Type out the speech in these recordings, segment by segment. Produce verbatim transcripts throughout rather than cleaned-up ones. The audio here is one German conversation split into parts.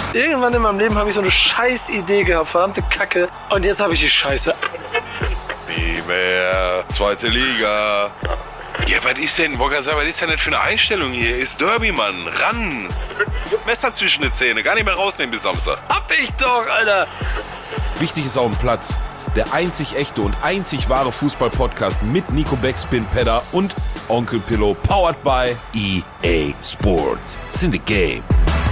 Irgendwann in meinem Leben habe ich so eine scheiß Idee gehabt, verdammte Kacke. Und jetzt habe ich die Scheiße. Nie mehr. Zweite Liga. Ja, was ist denn, Bocker, was ist denn das für eine Einstellung hier? Ist Derby, Mann. Ran. Messer zwischen die Zähne. Gar nicht mehr rausnehmen bis Samstag. Hab ich doch, Alter. Wichtig ist auf dem Platz. Der einzig echte und einzig wahre Fußball-Podcast mit Nico Backspin, Pedder und Onkel Pillow, powered by E A Sports. It's in the game.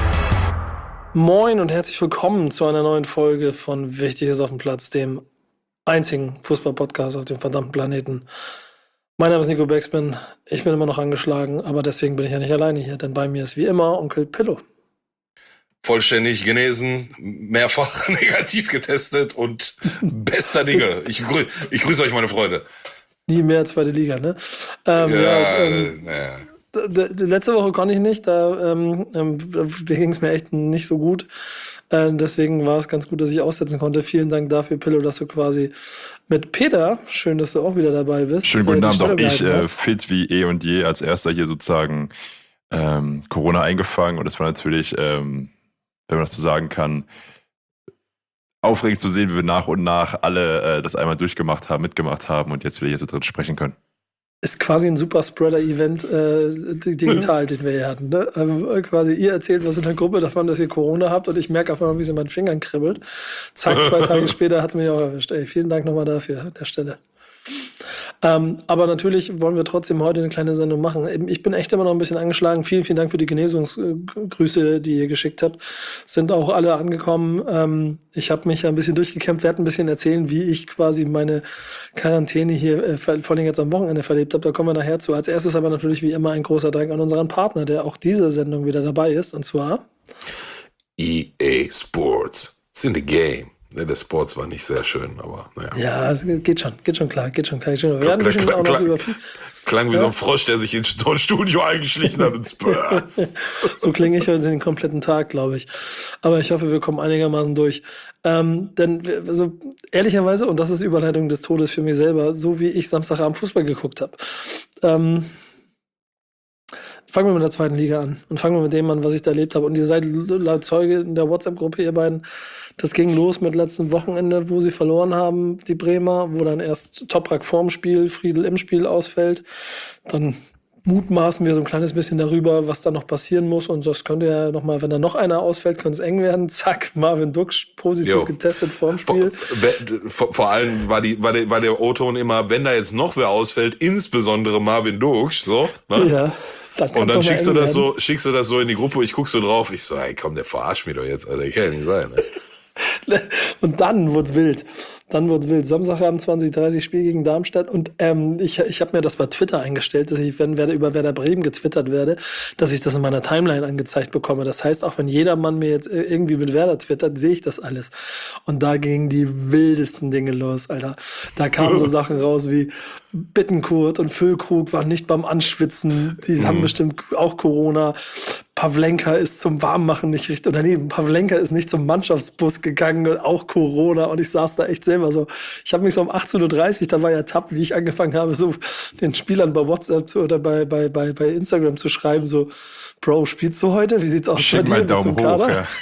Moin und herzlich willkommen zu einer neuen Folge von Wichtig ist auf dem Platz, dem einzigen Fußball-Podcast auf dem verdammten Planeten. Mein Name ist Nico Backspin, ich bin immer noch angeschlagen, aber deswegen bin ich ja nicht alleine hier, denn bei mir ist wie immer Onkel Pillow. Vollständig genesen, mehrfach negativ getestet und bester Dinge. Ich, grü- ich grüße euch, meine Freunde. Nie mehr zweite Liga, ne? Ähm, ja, ja, ähm, naja. d- d- letzte Woche konnte ich nicht, da, ähm, ähm, da ging es mir echt nicht so gut. Äh, deswegen war es ganz gut, dass ich aussetzen konnte. Vielen Dank dafür, Pillow, dass du quasi mit Peter, schön, dass du auch wieder dabei bist. Schönen guten äh, Abend, auch Stellung ich gehalten äh, hast. fit wie eh und je als erster hier sozusagen ähm, Corona eingefangen, und es war natürlich, ähm, wenn man das so sagen kann, aufregend zu sehen, wie wir nach und nach alle äh, das einmal durchgemacht haben, mitgemacht haben und jetzt wieder hier so drin sprechen können. Ist quasi ein Super-Spreader-Event äh, digital, den wir hier hatten. Ne? Ähm, quasi ihr erzählt was in der Gruppe davon, dass ihr Corona habt, und ich merke auf einmal, wie es in meinen Fingern kribbelt. Zack, zwei Tage später hat es mich auch erwischt. Ey, vielen Dank nochmal dafür an der Stelle. Ähm, aber natürlich wollen wir trotzdem heute eine kleine Sendung machen. Ich bin echt immer noch ein bisschen angeschlagen. Vielen, vielen Dank für die Genesungsgrüße, die ihr geschickt habt. Sind auch alle angekommen. Ähm, ich habe mich ein bisschen durchgekämpft, werde ein bisschen erzählen, wie ich quasi meine Quarantäne hier äh, vor allem jetzt am Wochenende verlebt habe. Da kommen wir nachher zu. Als erstes aber natürlich wie immer ein großer Dank an unseren Partner, der auch diese Sendung wieder dabei ist. Und zwar E A Sports. It's in the game. Ne, der Sports war nicht sehr schön, aber naja. Ja, es geht schon, geht schon klar, geht schon klar. Geht schon. Wir werden bestimmt auch noch über... Klang wie Ja. so ein Frosch, der sich ins Studio eingeschlichen hat und Spurs. So klinge ich heute den kompletten Tag, glaube ich. Aber ich hoffe, wir kommen einigermaßen durch. Ähm, denn wir- also, ehrlicherweise, und das ist Überleitung des Todes für mich selber, so wie ich Samstagabend Fußball geguckt habe. Ähm, fangen wir mit der zweiten Liga an und fangen wir mit dem an, was ich da erlebt habe. Und ihr seid laut Zeuge in der WhatsApp-Gruppe, ihr beiden. Das ging los mit letzten Wochenende, wo sie verloren haben, die Bremer, wo dann erst Toprak vorm Spiel, Friedel im Spiel ausfällt. Dann mutmaßen wir so ein kleines bisschen darüber, was da noch passieren muss. Und das könnte ja nochmal, wenn da noch einer ausfällt, könnte es eng werden. Zack, Marvin Duksch positiv Jo. getestet vorm Vor, Spiel. vor, vor allem war, die, war, der, war der O-Ton immer, wenn da jetzt noch wer ausfällt, insbesondere Marvin Duksch, so, ne? Ja, dann Und kann's dann noch mal schickst du eng das werden. so, schickst du das so in die Gruppe, ich guck so drauf, ich so, ey, komm, der verarscht mich doch jetzt, also, das kann ja nicht sein, ne? Und dann wurd's wild. Dann wurd's wild. Samstagabend zwanzig Uhr dreißig Spiel gegen Darmstadt. Und ähm, ich, ich habe mir das bei Twitter eingestellt, dass ich, wenn Werder, über Werder Bremen getwittert werde, dass ich das in meiner Timeline angezeigt bekomme. Das heißt, auch wenn jedermann mir jetzt irgendwie mit Werder twittert, sehe ich das alles. Und da gingen die wildesten Dinge los, Alter. Da kamen so Sachen raus wie Bittenkurt und Füllkrug waren nicht beim Anschwitzen. Die haben bestimmt auch Corona. Pavlenka ist zum Warmmachen nicht richtig, oder nee, Pavlenka ist nicht zum Mannschaftsbus gegangen und auch Corona, und ich saß da echt selber so. Ich habe mich so um achtzehn Uhr dreißig, da war ja Tab, wie ich angefangen habe, so den Spielern bei WhatsApp zu, oder bei, bei, bei, bei Instagram zu schreiben, so, Bro, spielst du heute? Wie sieht's aus Schick bei mal dir? Bist du Daumen im hoch, Kader? ja.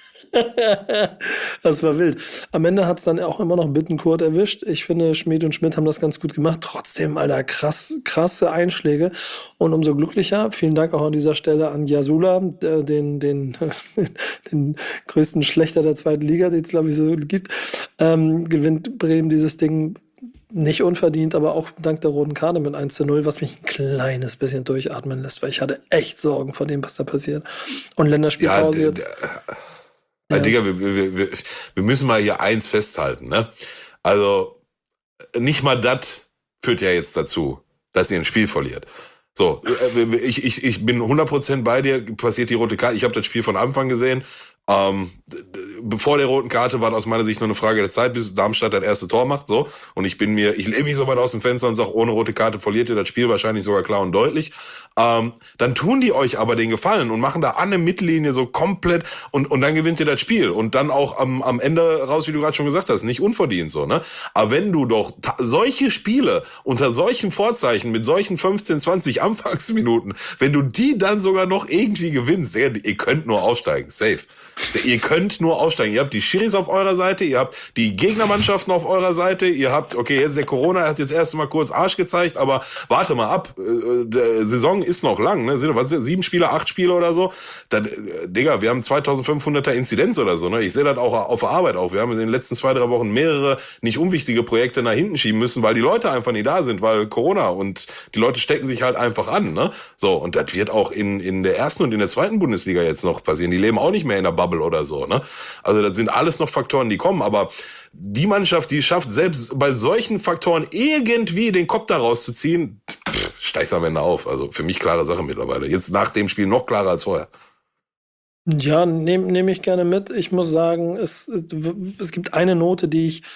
Das war wild. Am Ende hat's dann auch immer noch Bittenkurt erwischt. Ich finde, Schmid und Schmidt haben das ganz gut gemacht. Trotzdem, Alter, krass, krasse Einschläge. Und umso glücklicher, vielen Dank auch an dieser Stelle an Jasula, der- den, den, den größten Schlechter der zweiten Liga, den es, glaube ich, so gibt. Ähm, gewinnt Bremen dieses Ding nicht unverdient, aber auch dank der roten Karte mit eins zu null, was mich ein kleines bisschen durchatmen lässt, weil ich hatte echt Sorgen vor dem, was da passiert. Und Länderspielpause Ja, jetzt. Ja. Ja. Digga, wir, wir, wir, wir müssen mal hier eins festhalten, ne? Also, nicht mal das führt ja jetzt dazu, dass ihr ein Spiel verliert. So, äh, ich, ich, ich bin hundert Prozent bei dir, passiert die rote Karte. Ich habe das Spiel von Anfang gesehen. Ähm, bevor der roten Karte war aus meiner Sicht nur eine Frage der Zeit, bis Darmstadt das erste Tor macht, so. Und ich bin mir, ich lehne mich so weit aus dem Fenster und sage, ohne rote Karte verliert ihr das Spiel wahrscheinlich sogar klar und deutlich. Ähm, dann tun die euch aber den Gefallen und machen da an der Mittellinie so komplett und, und dann gewinnt ihr das Spiel. Und dann auch am, am Ende raus, wie du gerade schon gesagt hast, nicht unverdient so, ne? Aber wenn du doch ta- solche Spiele unter solchen Vorzeichen, mit solchen fünfzehn, zwanzig Anfangsminuten, wenn du die dann sogar noch irgendwie gewinnst, ihr, ihr könnt nur aufsteigen, safe. Ihr könnt nur aufsteigen. Ihr habt die Schiris auf eurer Seite, ihr habt die Gegnermannschaften auf eurer Seite, ihr habt, okay, jetzt der Corona hat jetzt erst mal kurz Arsch gezeigt, aber warte mal ab, äh, die Saison ist noch lang, ne? Sind, was, sieben Spiele, acht Spiele oder so? Das, äh, Digga, wir haben zweitausendfünfhunderter Inzidenz oder so, ne? Ich sehe das auch auf der Arbeit auch. Wir haben in den letzten zwei, drei Wochen mehrere nicht unwichtige Projekte nach hinten schieben müssen, weil die Leute einfach nicht da sind, weil Corona und die Leute stecken sich halt einfach an, ne? So, und das wird auch in, in der ersten und in der zweiten Bundesliga jetzt noch passieren. Die leben auch nicht mehr in der Bubble oder so, ne? Also das sind alles noch Faktoren, die kommen, aber die Mannschaft, die schafft, selbst bei solchen Faktoren irgendwie den Kopf da rauszuziehen, pff, steigst am Ende auf. Also für mich klare Sache mittlerweile. Jetzt nach dem Spiel noch klarer als vorher. Ja, nehme nehm ich gerne mit. Ich muss sagen, es, es gibt eine Note, die ich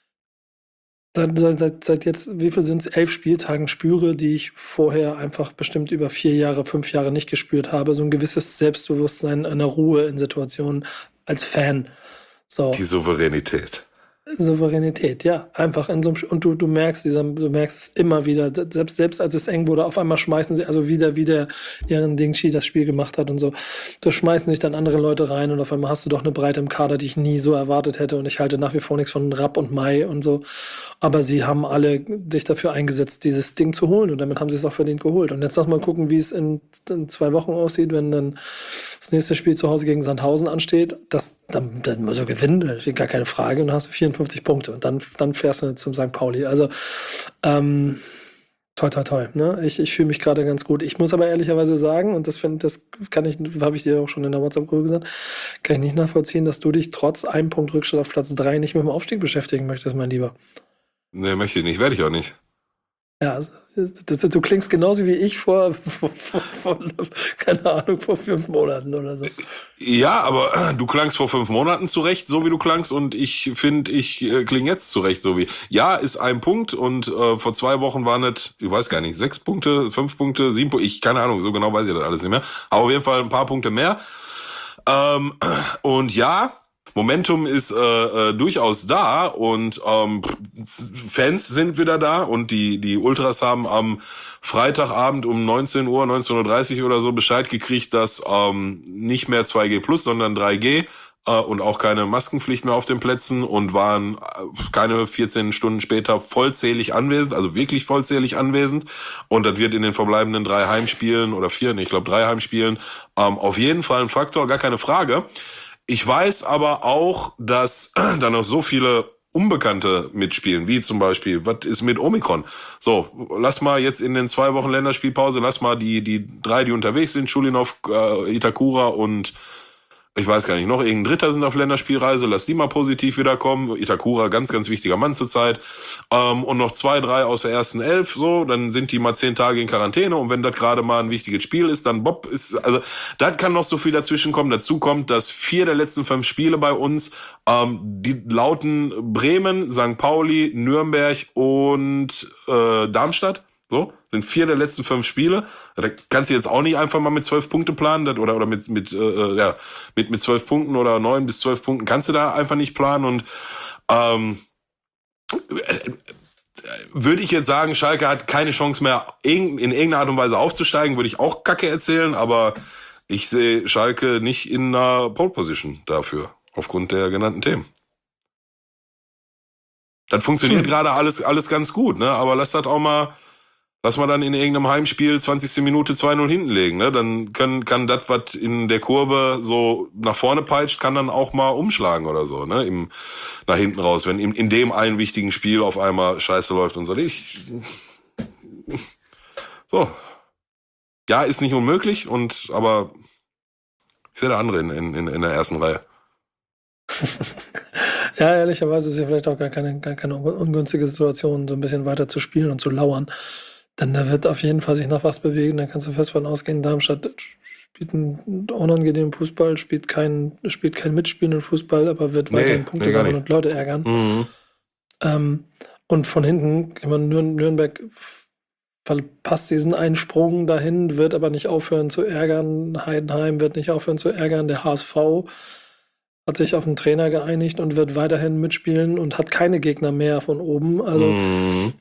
seit, seit, seit jetzt, wie viel sind es, elf Spieltagen spüre, die ich vorher einfach bestimmt über vier Jahre, fünf Jahre nicht gespürt habe. So ein gewisses Selbstbewusstsein, eine Ruhe in Situationen als Fan. So. Die Souveränität. Souveränität, ja, einfach in so einem Sch- und du, du merkst, dieser, du merkst es immer wieder, selbst, selbst als es eng wurde, auf einmal schmeißen sie, also wieder, wie der Jaren Dingshi das Spiel gemacht hat und so, da schmeißen sich dann andere Leute rein und auf einmal hast du doch eine Breite im Kader, die ich nie so erwartet hätte und ich halte nach wie vor nichts von Rapp und Mai und so, aber sie haben alle sich dafür eingesetzt, dieses Ding zu holen und damit haben sie es auch verdient geholt und jetzt lass mal gucken, wie es in, in zwei Wochen aussieht, wenn dann das nächste Spiel zu Hause gegen Sandhausen ansteht, das, dann, dann muss er gewinnen, gar keine Frage und dann hast du vierundfünfzig Punkte und dann, dann fährst du zum Sankt Pauli. Also, ähm, toi, toi, toi. Ne? Ich, ich fühle mich gerade ganz gut. Ich muss aber ehrlicherweise sagen, und das finde das kann ich, habe ich dir auch schon in der WhatsApp-Gruppe gesagt, kann ich nicht nachvollziehen, dass du dich trotz einem Punkt Rückstand auf Platz drei nicht mit dem Aufstieg beschäftigen möchtest, mein Lieber. Nee, möchte ich nicht, werde ich auch nicht. Ja, also, das, das, du klingst genauso wie ich vor, vor, vor, vor, keine Ahnung, vor fünf Monaten oder so. Ja, aber äh, du klangst vor fünf Monaten zurecht, so wie du klangst, und ich finde, ich äh, klinge jetzt zurecht, so wie. Ja, ist ein Punkt und äh, vor zwei Wochen waren es, ich weiß gar nicht, sechs Punkte, fünf Punkte, sieben Punkte, ich keine Ahnung, so genau weiß ich das alles nicht mehr. Aber auf jeden Fall ein paar Punkte mehr. Ähm, und ja, Momentum ist äh, äh, durchaus da und ähm, Fans sind wieder da und die die Ultras haben am Freitagabend um neunzehn Uhr, neunzehn Uhr dreißig oder so Bescheid gekriegt, dass ähm, nicht mehr zwei G plus, sondern drei G äh, und auch keine Maskenpflicht mehr auf den Plätzen und waren äh, keine vierzehn Stunden später vollzählig anwesend, also wirklich vollzählig anwesend. Und das wird in den verbleibenden drei Heimspielen oder vier, nee, ich glaube drei Heimspielen ähm, auf jeden Fall ein Faktor, gar keine Frage. Ich weiß aber auch, dass da noch so viele Unbekannte mitspielen, wie zum Beispiel, was ist mit Omikron? So, lass mal jetzt in den zwei Wochen Länderspielpause, lass mal die die drei, die unterwegs sind, Schulinov, äh, Itakura und ich weiß gar nicht, noch irgendein Dritter sind auf Länderspielreise, lass die mal positiv wiederkommen. Itakura, ganz, ganz wichtiger Mann zurzeit. Ähm, und noch zwei, drei aus der ersten Elf, so, dann sind die mal zehn Tage in Quarantäne und wenn das gerade mal ein wichtiges Spiel ist, dann Bob ist, also, da kann noch so viel dazwischen kommen. Dazu kommt, dass vier der letzten fünf Spiele bei uns, ähm, die lauten Bremen, Sankt Pauli, Nürnberg und äh, Darmstadt. So, sind vier der letzten fünf Spiele. Da kannst du jetzt auch nicht einfach mal mit zwölf Punkte planen, das, oder, oder mit, mit, äh, ja, mit, mit zwölf Punkten oder neun bis zwölf Punkten kannst du da einfach nicht planen. Und ähm, würde ich jetzt sagen, Schalke hat keine Chance mehr, in irgendeiner Art und Weise aufzusteigen, würde ich auch Kacke erzählen, aber ich sehe Schalke nicht in einer Pole Position dafür, aufgrund der genannten Themen. Das funktioniert gerade alles, alles ganz gut, ne? Aber lass das auch mal. Lass mal dann in irgendeinem Heimspiel zwanzigste Minute zwei null hinten legen, ne? Dann kann, kann das, was in der Kurve so nach vorne peitscht, kann dann auch mal umschlagen oder so, ne? Im, nach hinten raus, wenn in, in dem einen wichtigen Spiel auf einmal Scheiße läuft und so. Ich, so. Ja, ist nicht unmöglich und, aber ich sehe da andere in, in, in der ersten Reihe. Ja, ehrlicherweise ist ja vielleicht auch gar keine, gar keine ungünstige Situation, so ein bisschen weiter zu spielen und zu lauern. Denn da wird auf jeden Fall sich noch was bewegen. Da kannst du fest von ausgehen, Darmstadt spielt einen unangenehmen Fußball, spielt keinen spielt keinen mitspielenden Fußball, aber wird Nee, weiterhin Punkte nee, gar sammeln nicht. und Leute ärgern. Mhm. Ähm, und von hinten, ich meine, Nür Nürnberg verpasst diesen einen Sprung dahin, wird aber nicht aufhören zu ärgern. Heidenheim wird nicht aufhören zu ärgern. Der H S V hat sich auf einen Trainer geeinigt und wird weiterhin mitspielen und hat keine Gegner mehr von oben. Also Mhm.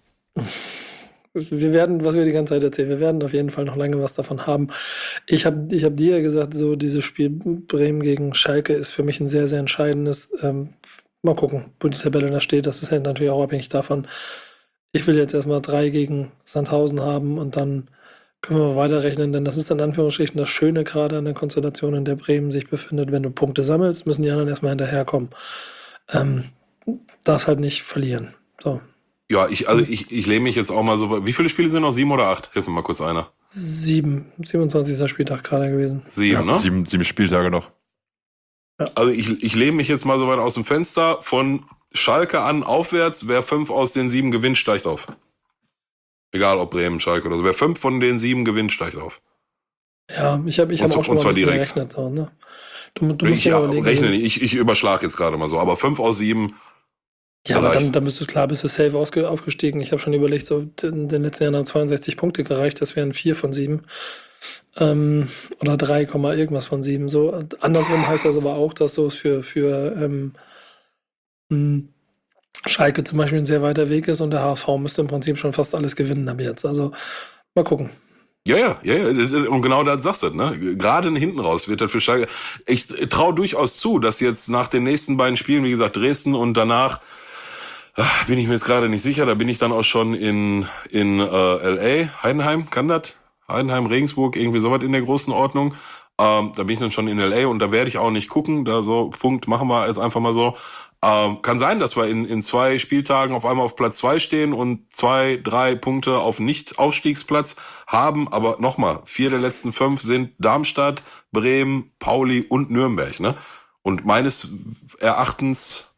wir werden, was wir die ganze Zeit erzählen, wir werden auf jeden Fall noch lange was davon haben. Ich habe ich hab dir ja gesagt, so dieses Spiel Bremen gegen Schalke ist für mich ein sehr, sehr entscheidendes. Ähm, mal gucken, wo die Tabelle da steht. Das ist halt natürlich auch abhängig davon. Ich will jetzt erstmal drei gegen Sandhausen haben und dann können wir mal weiterrechnen, denn das ist in Anführungsstrichen das Schöne gerade an der Konstellation, in der Bremen sich befindet. Wenn du Punkte sammelst, müssen die anderen erstmal hinterherkommen. Ähm, darfst halt nicht verlieren. So. Ja, ich, also ich, ich lehne mich jetzt auch mal so. Wie viele Spiele sind noch? Sieben oder acht? Hilf mir mal kurz einer. Sieben, siebenundzwanzigster Spieltag gerade gewesen. Sieben, Ja, ne? sieben, sieben Spieltage noch. Also ich, ich lehne mich jetzt mal so weit aus dem Fenster. Von Schalke an aufwärts, wer fünf aus den sieben gewinnt, steigt auf. Egal ob Bremen, Schalke oder so. Wer fünf von den sieben gewinnt, steigt auf. Ja, ich habe ich Und hab zwar- auch schon und mal ein zwar bisschen direkt. gerechnet. So, ne? Du, du musst Ich dir ja, überlegen. rechne so- nicht, ich, ich überschlage jetzt gerade mal so. Aber fünf aus sieben, Ja, aber Vielleicht. dann, dann bist du klar, bist du safe ausge, aufgestiegen. Ich habe schon überlegt, so in den letzten Jahren haben zweiundsechzig Punkte gereicht, das wären vier von sieben. Ähm, oder drei, irgendwas von sieben. So, andersrum heißt das aber auch, dass so es für, für ähm, mh, Schalke zum Beispiel ein sehr weiter Weg ist und der H S V müsste im Prinzip schon fast alles gewinnen ab jetzt. Also mal gucken. ja, ja, ja, ja, und genau das sagst du, ne? Gerade hinten raus wird das für Schalke. Ich traue durchaus zu, dass jetzt nach den nächsten beiden Spielen, wie gesagt, Dresden und danach, ach, bin ich mir jetzt gerade nicht sicher, da bin ich dann auch schon in, in äh, L A, Heidenheim, kann das? Heidenheim, Regensburg, irgendwie sowas in der großen Ordnung. Ähm, da bin ich dann schon in L A und da werde ich auch nicht gucken. Da so, Punkt, machen wir jetzt einfach mal so. Ähm, kann sein, dass wir in, in zwei Spieltagen auf einmal auf Platz zwei stehen und zwei, drei Punkte auf Nicht-Aufstiegsplatz haben. Aber nochmal, vier der letzten fünf sind Darmstadt, Bremen, Pauli und Nürnberg. Ne? Und meines Erachtens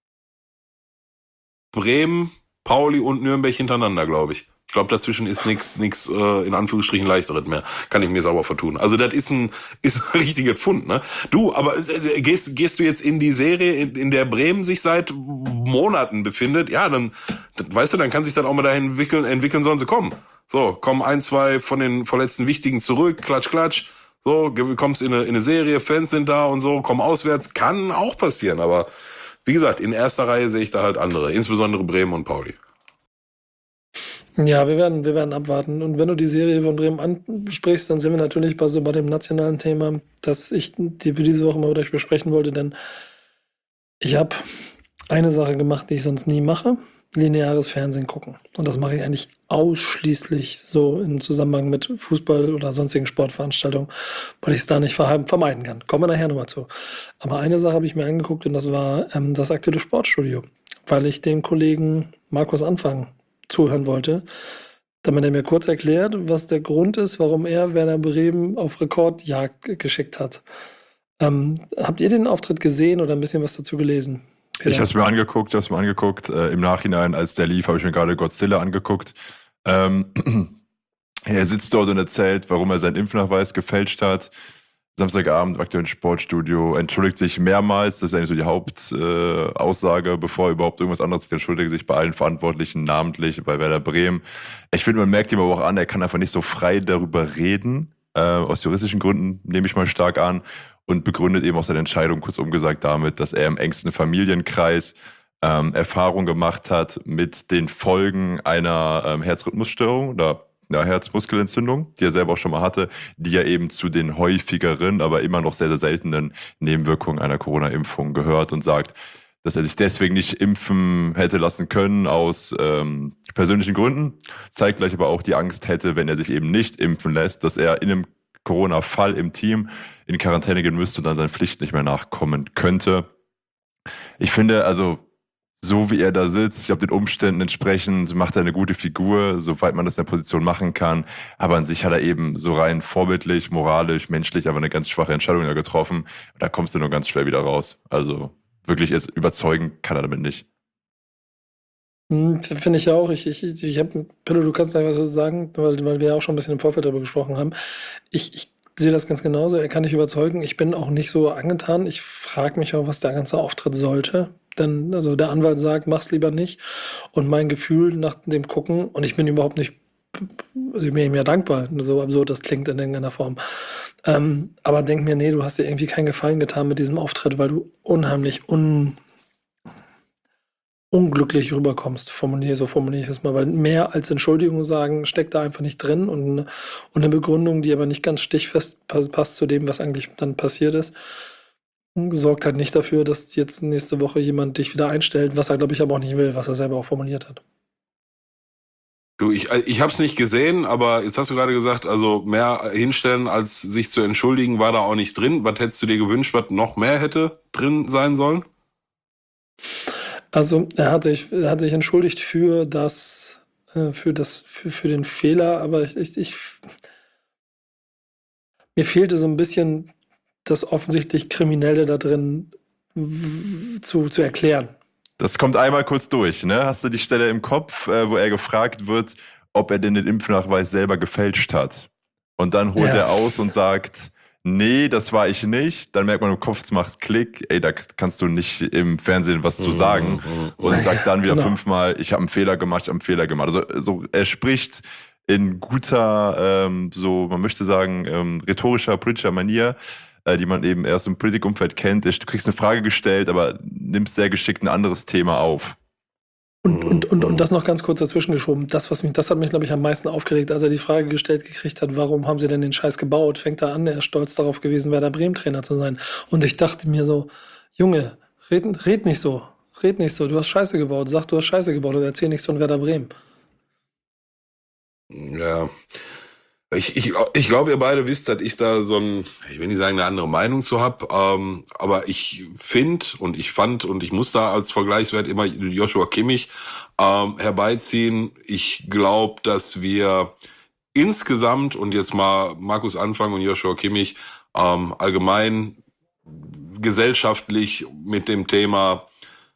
Bremen, Pauli und Nürnberg hintereinander, glaube ich. Ich glaube, dazwischen ist nichts nix, äh, in Anführungsstrichen leichteres mehr. Kann ich mir sauber vertun. Also das ist ein, ist ein richtiger Pfund. Ne? Du, aber äh, gehst, gehst du jetzt in die Serie, in, in der Bremen sich seit Monaten befindet, ja, dann, dann weißt du, dann kann sich das auch mal dahin entwickeln, entwickeln sollen sie kommen. So, kommen ein, zwei von den verletzten Wichtigen zurück, klatsch, klatsch. So, ge- kommst in eine, in eine Serie, Fans sind da und so, komm auswärts. Kann auch passieren, aber wie gesagt, in erster Reihe sehe ich da halt andere, insbesondere Bremen und Pauli. Ja, wir werden, wir werden abwarten. Und wenn du die Serie von Bremen ansprichst, dann sind wir natürlich bei so bei dem nationalen Thema, das ich die für diese Woche mal mit euch besprechen wollte, denn ich habe eine Sache gemacht, die ich sonst nie mache: lineares Fernsehen gucken. Und das mache ich eigentlich ausschließlich so im Zusammenhang mit Fußball oder sonstigen Sportveranstaltungen, weil ich es da nicht verhe- vermeiden kann. Kommen wir nachher nochmal zu. Aber eine Sache habe ich mir angeguckt und das war ähm, das aktuelle Sportstudio, weil ich dem Kollegen Markus Anfang zuhören wollte, damit er mir kurz erklärt, was der Grund ist, warum er Werder Bremen auf Rekordjagd ge- geschickt hat. Ähm, habt ihr den Auftritt gesehen oder ein bisschen was dazu gelesen? Peter? Ich habe es mir angeguckt, ich habe es mir angeguckt. Äh, Im Nachhinein, als der lief, habe ich mir gerade Godzilla angeguckt. Ähm, er sitzt dort und erzählt, warum er seinen Impfnachweis gefälscht hat. Samstagabend im aktuellen Sportstudio, entschuldigt sich mehrmals, das ist eigentlich so die Hauptaussage, äh, Aussage, bevor er überhaupt irgendwas anderes sagt, entschuldigt sich bei allen Verantwortlichen, namentlich bei Werder Bremen. Ich finde, man merkt ihm aber auch an, er kann einfach nicht so frei darüber reden, äh, aus juristischen Gründen nehme ich mal stark an, und begründet eben auch seine Entscheidung, kurz umgesagt, damit, dass er im engsten Familienkreis ähm, Erfahrung gemacht hat mit den Folgen einer ähm, Herzrhythmusstörung oder ja, Herzmuskelentzündung, die er selber auch schon mal hatte, die ja eben zu den häufigeren, aber immer noch sehr, sehr seltenen Nebenwirkungen einer Corona-Impfung gehört, und sagt, dass er sich deswegen nicht impfen hätte lassen können aus ähm, persönlichen Gründen, zeitgleich aber auch die Angst hätte, wenn er sich eben nicht impfen lässt, dass er in einem Corona-Fall im Team in Quarantäne gehen müsste und dann seinen Pflichten nicht mehr nachkommen könnte. Ich finde, also so wie er da sitzt, ich glaube, den Umständen entsprechend macht er eine gute Figur, soweit man das in der Position machen kann. Aber an sich hat er eben so rein vorbildlich, moralisch, menschlich aber eine ganz schwache Entscheidung da getroffen. Da kommst du nur ganz schwer wieder raus. Also wirklich ist überzeugen kann er damit nicht. Hm, Finde ich auch. Ich, ich, ich habe, Pillow, du kannst da was dazu sagen, weil, weil wir ja auch schon ein bisschen im Vorfeld darüber gesprochen haben. Ich, ich sehe das ganz genauso. Er kann nicht überzeugen. Ich bin auch nicht so angetan. Ich frage mich auch, was der ganze Auftritt sollte. Denn also der Anwalt sagt, mach's lieber nicht. Und mein Gefühl nach dem Gucken, und ich bin überhaupt nicht, also ich bin ihm ja dankbar, so absurd das klingt in irgendeiner Form. Ähm, aber denk mir, nee, du hast dir irgendwie keinen Gefallen getan mit diesem Auftritt, weil du unheimlich un unglücklich rüberkommst, formuliere, so formuliere ich es mal, weil mehr als Entschuldigung sagen, steckt da einfach nicht drin und, eine- und eine Begründung, die aber nicht ganz stichfest pa- passt zu dem, was eigentlich dann passiert ist, sorgt halt nicht dafür, dass jetzt nächste Woche jemand dich wieder einstellt, was er, glaube ich, aber auch nicht will, was er selber auch formuliert hat. Du, ich, ich habe es nicht gesehen, aber jetzt hast du gerade gesagt, also mehr hinstellen, als sich zu entschuldigen, war da auch nicht drin. Was hättest du dir gewünscht, was noch mehr hätte drin sein sollen? Also er hat sich, er hat sich entschuldigt für das, äh, für das, für, für den Fehler, aber ich, ich, ich mir fehlte so ein bisschen das offensichtlich Kriminelle da drin w- zu, zu erklären. Das kommt einmal kurz durch, ne? Hast du die Stelle im Kopf, äh, wo er gefragt wird, ob er denn den Impfnachweis selber gefälscht hat? Und dann holt Ja. er aus und sagt, nee, das war ich nicht. Dann merkt man im Kopf, macht's Klick, ey, da kannst du nicht im Fernsehen was zu sagen. Und sagt dann wieder Genau. fünfmal, ich habe einen Fehler gemacht, ich habe einen Fehler gemacht. Also so, er spricht in guter, ähm, so man möchte sagen, ähm, rhetorischer, politischer Manier, äh, die man eben erst im Politikumfeld kennt. Du kriegst eine Frage gestellt, aber nimmst sehr geschickt ein anderes Thema auf. Und, und, und, und das noch ganz kurz dazwischen geschoben. Das, was mich, das hat mich, glaube ich, am meisten aufgeregt, als er die Frage gestellt gekriegt hat, warum haben sie denn den Scheiß gebaut? Fängt er an, er ist stolz darauf gewesen, Werder Bremen-Trainer zu sein. Und ich dachte mir so, Junge, red, red nicht so. Red nicht so. Du hast Scheiße gebaut. Sag, du hast Scheiße gebaut und erzähl nichts von Werder Bremen. Ja. Ich, ich, ich glaube, ihr beide wisst, dass ich da so ein, ich will nicht sagen, eine andere Meinung zu habe, ähm, aber ich finde und ich fand und ich muss da als Vergleichswert immer Joshua Kimmich ähm, herbeiziehen. Ich glaube, dass wir insgesamt, und jetzt mal Markus Anfang und Joshua Kimmich, ähm, allgemein gesellschaftlich mit dem Thema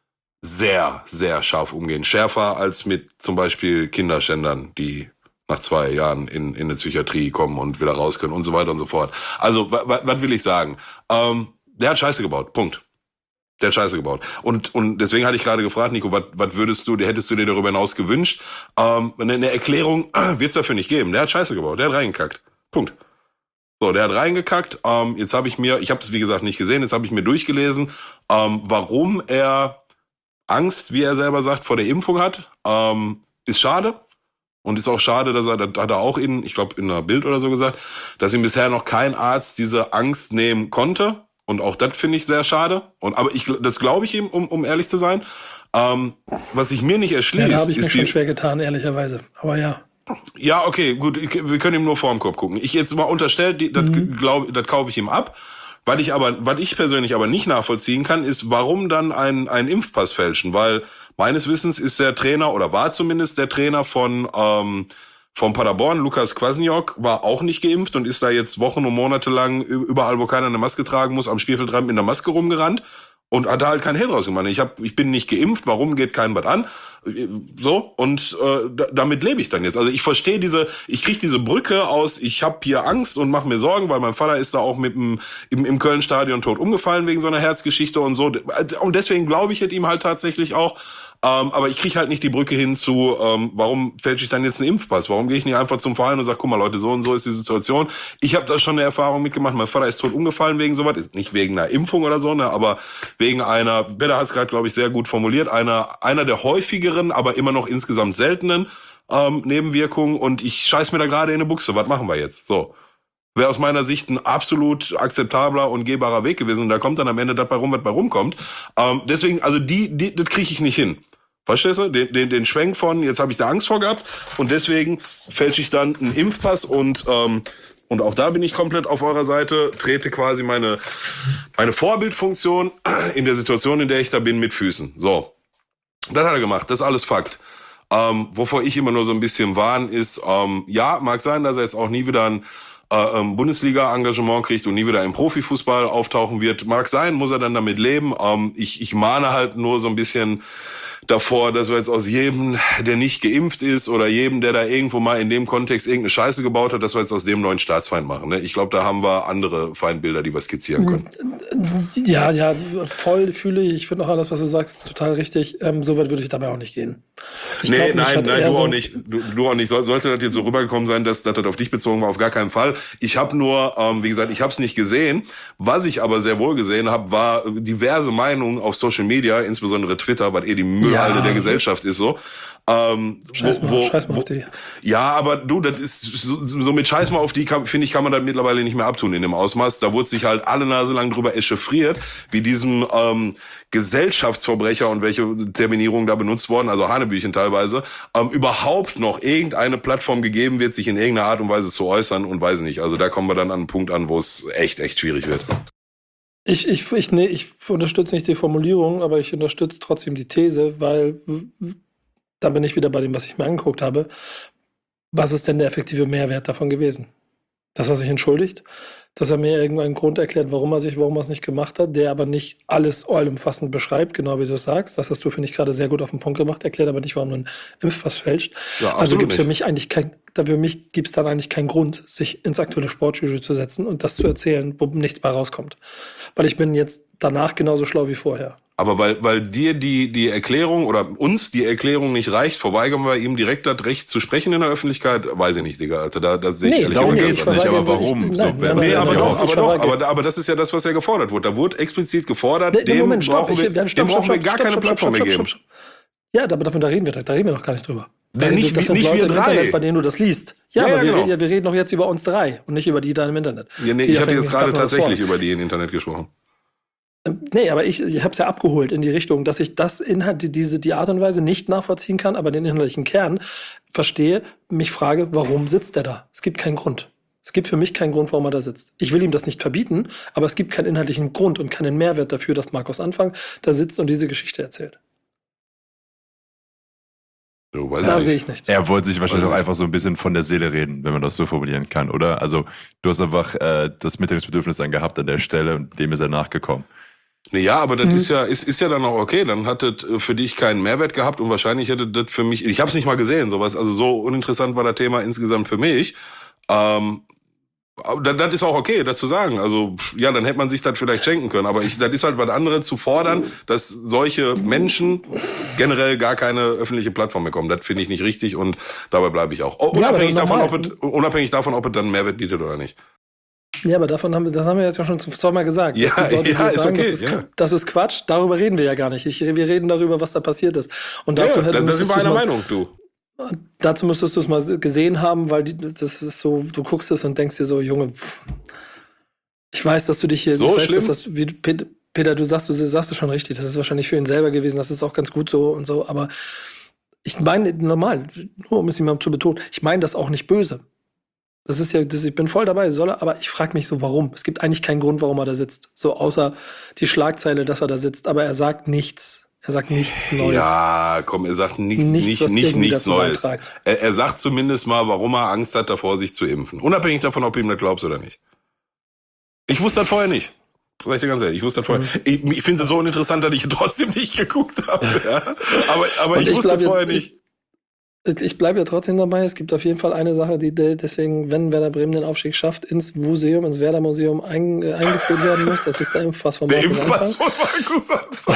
sehr, sehr scharf umgehen. Schärfer als mit zum Beispiel Kinderschändern, die nach zwei Jahren in, in eine Psychiatrie kommen und wieder raus können und so weiter und so fort. Also, was will ich sagen? Ähm, der hat Scheiße gebaut. Punkt. Der hat Scheiße gebaut. Und, und deswegen hatte ich gerade gefragt, Nico, was würdest du, hättest du dir darüber hinaus gewünscht? Ähm, eine, eine Erklärung wird es dafür nicht geben. Der hat Scheiße gebaut. Der hat reingekackt. Punkt. So, der hat reingekackt. Ähm, jetzt habe ich mir, ich habe es wie gesagt nicht gesehen, jetzt habe ich mir durchgelesen, ähm, warum er Angst, wie er selber sagt, vor der Impfung hat. Ähm, ist schade. Und ist auch schade, dass er, das hat er auch in, ich glaube, in einer Bild oder so gesagt, dass ihm bisher noch kein Arzt diese Angst nehmen konnte. Und auch das finde ich sehr schade. Und, aber ich, das glaube ich ihm, um, um ehrlich zu sein. Ähm, was sich mir nicht erschließt, Ja, da habe ich ist mich schon die, schwer getan, ehrlicherweise. Aber ja. ja, okay, gut, wir können ihm nur vor dem Kopf gucken. Ich jetzt mal unterstellt, die- das, Mhm. glaub, das kaufe ich ihm ab. Was ich aber, was ich persönlich aber nicht nachvollziehen kann, ist, warum dann ein, ein Impfpass fälschen? Weil meines Wissens ist der Trainer, oder war zumindest der Trainer von, ähm, von Paderborn, Lukas Kwasniok, war auch nicht geimpft und ist da jetzt Wochen und Monate lang überall, wo keiner eine Maske tragen muss, am Spielfeldrand mit einer Maske rumgerannt. Und hat da halt kein Hehl draus gemacht. Ich hab, ich bin nicht geimpft, warum geht kein was an? So, und äh, da, damit lebe ich dann jetzt. Also ich verstehe diese, ich kriege diese Brücke aus, ich habe hier Angst und mache mir Sorgen, weil mein Vater ist da auch mit dem, im, im Köln-Stadion tot umgefallen wegen so einer Herzgeschichte und so. Und deswegen glaube ich es ihm halt tatsächlich auch. Ähm, aber ich kriege halt nicht die Brücke hin zu, ähm, warum fälsche ich dann jetzt einen Impfpass? Warum gehe ich nicht einfach zum Verein und sage, guck mal Leute, so und so ist die Situation. Ich habe da schon eine Erfahrung mitgemacht. Mein Vater ist tot umgefallen wegen sowas. Ist nicht wegen einer Impfung oder so, ne, aber wegen einer, Peter hat es gerade, glaube ich, sehr gut formuliert, einer, einer der häufigeren, aber immer noch insgesamt seltenen ähm, Nebenwirkungen. Und ich scheiß mir da gerade in eine Buchse. Was machen wir jetzt? So. Wäre aus meiner Sicht ein absolut akzeptabler und gehbarer Weg gewesen. Und da kommt dann am Ende das bei rum, was bei rumkommt. Ähm, deswegen, also die, die das kriege ich nicht hin. Verstehst du? Den, den, den Schwenk von, jetzt habe ich da Angst vor gehabt und deswegen fälsche ich dann einen Impfpass und ähm, und auch da bin ich komplett auf eurer Seite, trete quasi meine, meine Vorbildfunktion in der Situation, in der ich da bin, mit Füßen. So, das hat er gemacht, das ist alles Fakt. Ähm, wovor ich immer nur so ein bisschen warn ist, ähm, ja, mag sein, dass er jetzt auch nie wieder ein äh, Bundesliga-Engagement kriegt und nie wieder im Profifußball auftauchen wird. Mag sein, muss er dann damit leben. Ähm, ich, ich mahne halt nur so ein bisschen davor, dass wir jetzt aus jedem, der nicht geimpft ist oder jedem, der da irgendwo mal in dem Kontext irgendeine Scheiße gebaut hat, dass wir jetzt aus dem neuen Staatsfeind machen. Ne? Ich glaube, da haben wir andere Feindbilder, die wir skizzieren können. Ja, ja, voll fühle ich. Ich finde auch alles, was du sagst, total richtig. Ähm, so weit würde ich dabei auch nicht gehen. Ich nee, glaub, nein, nein, du so auch nicht. Du, du auch nicht. Soll, sollte das jetzt so rübergekommen sein, dass, dass das auf dich bezogen war? Auf gar keinen Fall. Ich habe nur, ähm, wie gesagt, ich habe es nicht gesehen. Was ich aber sehr wohl gesehen habe, war diverse Meinungen auf Social Media, insbesondere Twitter, weil eh die Müllhalde ja. der Gesellschaft ist so. Ähm, scheiß mal, wo, scheiß mal wo, auf die. Ja, aber du, das ist so, so mit Scheiß mal auf die, finde ich, kann man das mittlerweile nicht mehr abtun in dem Ausmaß. Da wurde sich halt alle Nase lang drüber echauffiert, wie diesem ähm, Gesellschaftsverbrecher und welche Terminierungen da benutzt worden, also Hanebüchen teilweise, ähm, überhaupt noch irgendeine Plattform gegeben wird, sich in irgendeiner Art und Weise zu äußern und weiß nicht. Also da kommen wir dann an einen Punkt an, wo es echt, echt schwierig wird. Ich, ich, ich, nee, ich unterstütze nicht die Formulierung, aber ich unterstütze trotzdem die These, weil dann bin ich wieder bei dem, was ich mir angeguckt habe. Was ist denn der effektive Mehrwert davon gewesen? Dass er sich entschuldigt, dass er mir irgendeinen Grund erklärt, warum er sich, warum er es nicht gemacht hat, der aber nicht alles allumfassend beschreibt, genau wie du sagst. Das hast du, finde ich, gerade sehr gut auf den Punkt gemacht, erklärt aber nicht, warum du einen Impfpass fälscht. Ja, also gibt es für mich eigentlich kein, für mich gibt es dann eigentlich keinen Grund, sich ins aktuelle Sportstudio zu setzen und das zu erzählen, wo nichts mehr rauskommt. Weil ich bin jetzt danach genauso schlau wie vorher. Aber weil, weil dir die, die Erklärung oder uns die Erklärung nicht reicht, verweigern wir ihm direkt das Recht zu sprechen in der Öffentlichkeit? Weiß ich nicht, Digga. Also da, da sehe ich nee, ehrlich darum gesagt geht's nicht, aber warum? Ich, so, nein, nein, nee, aber doch, aber doch, aber, aber, aber das ist ja das, was ja gefordert wurde. Da wurde explizit gefordert, nee, dem Moment, stopp, brauchen wir, ich, dann, stopp, dem brauchen stopp, wir gar stopp, keine stopp, Plattform stopp, mehr stopp, geben. stopp, stopp. Ja, aber davon, da reden wir, da reden wir noch gar nicht drüber. Nee, nicht, das sind nicht Leute wir im drei. Internet, bei denen du das liest. Ja, ja aber ja, wir, genau. wir reden doch jetzt über uns drei und nicht über die da im Internet. Ja, nee, die ich hatte jetzt gerade das tatsächlich über die im Internet gesprochen. Nee, aber ich, ich habe es ja abgeholt in die Richtung, dass ich das Inhalt, diese, die Art und Weise nicht nachvollziehen kann, aber den inhaltlichen Kern verstehe, mich frage, warum sitzt der da? Es gibt keinen Grund. Es gibt für mich keinen Grund, warum er da sitzt. Ich will ihm das nicht verbieten, aber es gibt keinen inhaltlichen Grund und keinen Mehrwert dafür, dass Markus Anfang da sitzt und diese Geschichte erzählt. So, weiß da ich sehe ich nichts. Er wollte sich wahrscheinlich Also, auch einfach so ein bisschen von der Seele reden, wenn man das so formulieren kann, oder? Also du hast einfach äh, das Mitteilungsbedürfnis dann gehabt an der Stelle und dem ist er nachgekommen. Nee, ja, aber das Mhm. ist ja ist, ist ja dann auch okay. Dann hat das für dich keinen Mehrwert gehabt und wahrscheinlich hätte das für mich, ich habe es nicht mal gesehen, sowas. Also so uninteressant war das Thema insgesamt für mich. Ähm, aber das, das ist auch okay, das zu sagen. Also ja, dann hätte man sich das vielleicht schenken können. Aber ich, das ist halt was anderes zu fordern, dass solche Menschen generell gar keine öffentliche Plattform bekommen. Das finde ich nicht richtig und dabei bleibe ich auch. Oh, Ja, aber unabhängig, davon, normal. ob es, unabhängig davon, ob es dann einen Mehrwert bietet oder nicht. Ja, aber davon haben wir, das haben wir jetzt ja schon zweimal gesagt. Ja, Es gibt Leute, die ja, ist sagen, okay, das, ist, ja. das ist Quatsch, darüber reden wir ja gar nicht. Ich, wir reden darüber, was da passiert ist. Und dazu, Ja, hätte- da, da sind müsstest wir du's einer mal, Meinung, du. dazu müsstest du es mal gesehen haben, weil die, das ist so, du guckst es und denkst dir so, Junge, pff, ich weiß, dass du dich hier, So ich weiß, schlimm? dass das, wie, du- Pet- Peter, du sagst, du sagst es schon richtig, das ist wahrscheinlich für ihn selber gewesen, das ist auch ganz gut so und so, aber ich meine, normal, nur um es mal zu betonen, ich meine das auch nicht böse. Das ist ja, das, ich bin voll dabei, soll er, aber ich frage mich so, warum? Es gibt eigentlich keinen Grund, warum er da sitzt. So außer die Schlagzeile, dass er da sitzt, aber er sagt nichts. Er sagt nichts Neues. Ja, komm, er sagt nichts, Nichts, nicht, was nicht, irgendwie nichts dazu Neues. beiträgt. Er, er sagt zumindest mal, warum er Angst hat davor, sich zu impfen. Unabhängig davon, ob du ihm das glaubst oder nicht. Ich wusste das vorher nicht. Sag ich dir ganz ehrlich, ich wusste das vorher. Mhm. Ich, ich finde es so uninteressant, dass ich trotzdem nicht geguckt habe. Ja? Aber, aber Und ich, ich wusste glaub, vorher ich- nicht. Ich bleibe ja trotzdem dabei. Es gibt auf jeden Fall eine Sache, die de- deswegen, wenn Werder Bremen den Aufstieg schafft, ins Museum, ins Werder-Museum ein, äh, eingeführt werden muss. Das ist der Impfpass von Der Markus Impfpass Anfang. von Markus Anfang.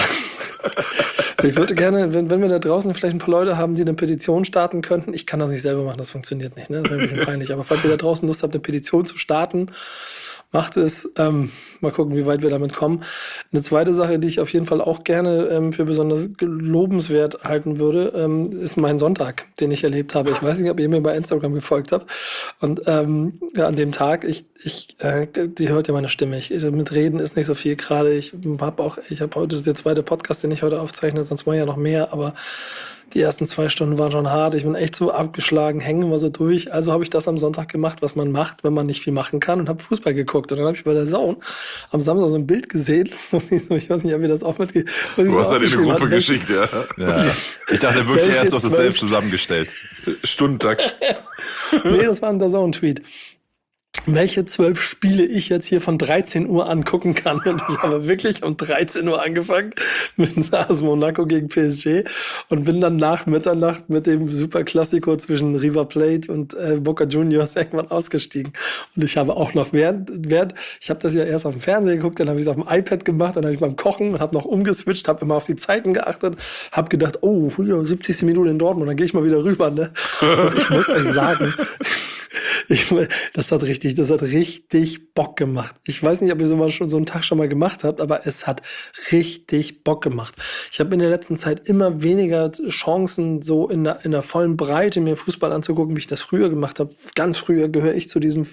Ich würde gerne, wenn, wenn wir da draußen vielleicht ein paar Leute haben, die eine Petition starten könnten. Ich kann das nicht selber machen, das funktioniert nicht. Ne? Das wäre ein bisschen peinlich. Aber falls ihr da draußen Lust habt, eine Petition zu starten, macht es. Ähm, mal gucken, wie weit wir damit kommen. Eine zweite Sache, die ich auf jeden Fall auch gerne ähm, für besonders lobenswert halten würde, ähm, ist mein Sonntag, den ich erlebt habe. Ich weiß nicht, ob ihr mir bei Instagram gefolgt habt. Und ähm, ja, an dem Tag, ich, ich, äh, die hört ja meine Stimme. Ich, also mit Reden ist nicht so viel gerade. Ich habe auch, ich habe heute, das ist der zweite Podcast, den ich heute aufzeichne, sonst war ja noch mehr, aber die ersten zwei Stunden waren schon hart. Ich bin echt so abgeschlagen, hängen wir so durch. Also habe ich das am Sonntag gemacht, was man macht, wenn man nicht viel machen kann, und habe Fußball geguckt. Und dann habe ich bei der Zone am Samstag so ein Bild gesehen, wo ich, so, ich weiß nicht, ob ihr das auch mitge... Du hast das in die Gruppe geschickt, ja. Ja. Ich dachte wirklich Welche erst, du hast das zwölf- selbst zusammengestellt. Stundentakt. Nee, das war ein Zone-Tweet. welche zwölf Spiele ich jetzt hier von dreizehn Uhr angucken kann. Und ich habe wirklich um dreizehn Uhr angefangen mit A S Monaco gegen P S G und bin dann nach Mitternacht mit dem Superklassiko zwischen River Plate und äh, Boca Juniors irgendwann ausgestiegen. Und ich habe auch noch während, während ich habe das ja erst auf dem Fernseher geguckt, dann habe ich es auf dem iPad gemacht, dann habe ich beim Kochen und habe noch umgeswitcht, habe immer auf die Zeiten geachtet, habe gedacht, oh, ja, siebzigste Minute in Dortmund, dann gehe ich mal wieder rüber. Ne? Und ich muss euch sagen, Ich, das hat richtig, das hat richtig Bock gemacht. Ich weiß nicht, ob ihr sowas schon so einen Tag schon mal gemacht habt, aber es hat richtig Bock gemacht. Ich habe in der letzten Zeit immer weniger Chancen, so in der, in der vollen Breite mir Fußball anzugucken, wie ich das früher gemacht habe. Ganz früher gehöre ich zu diesen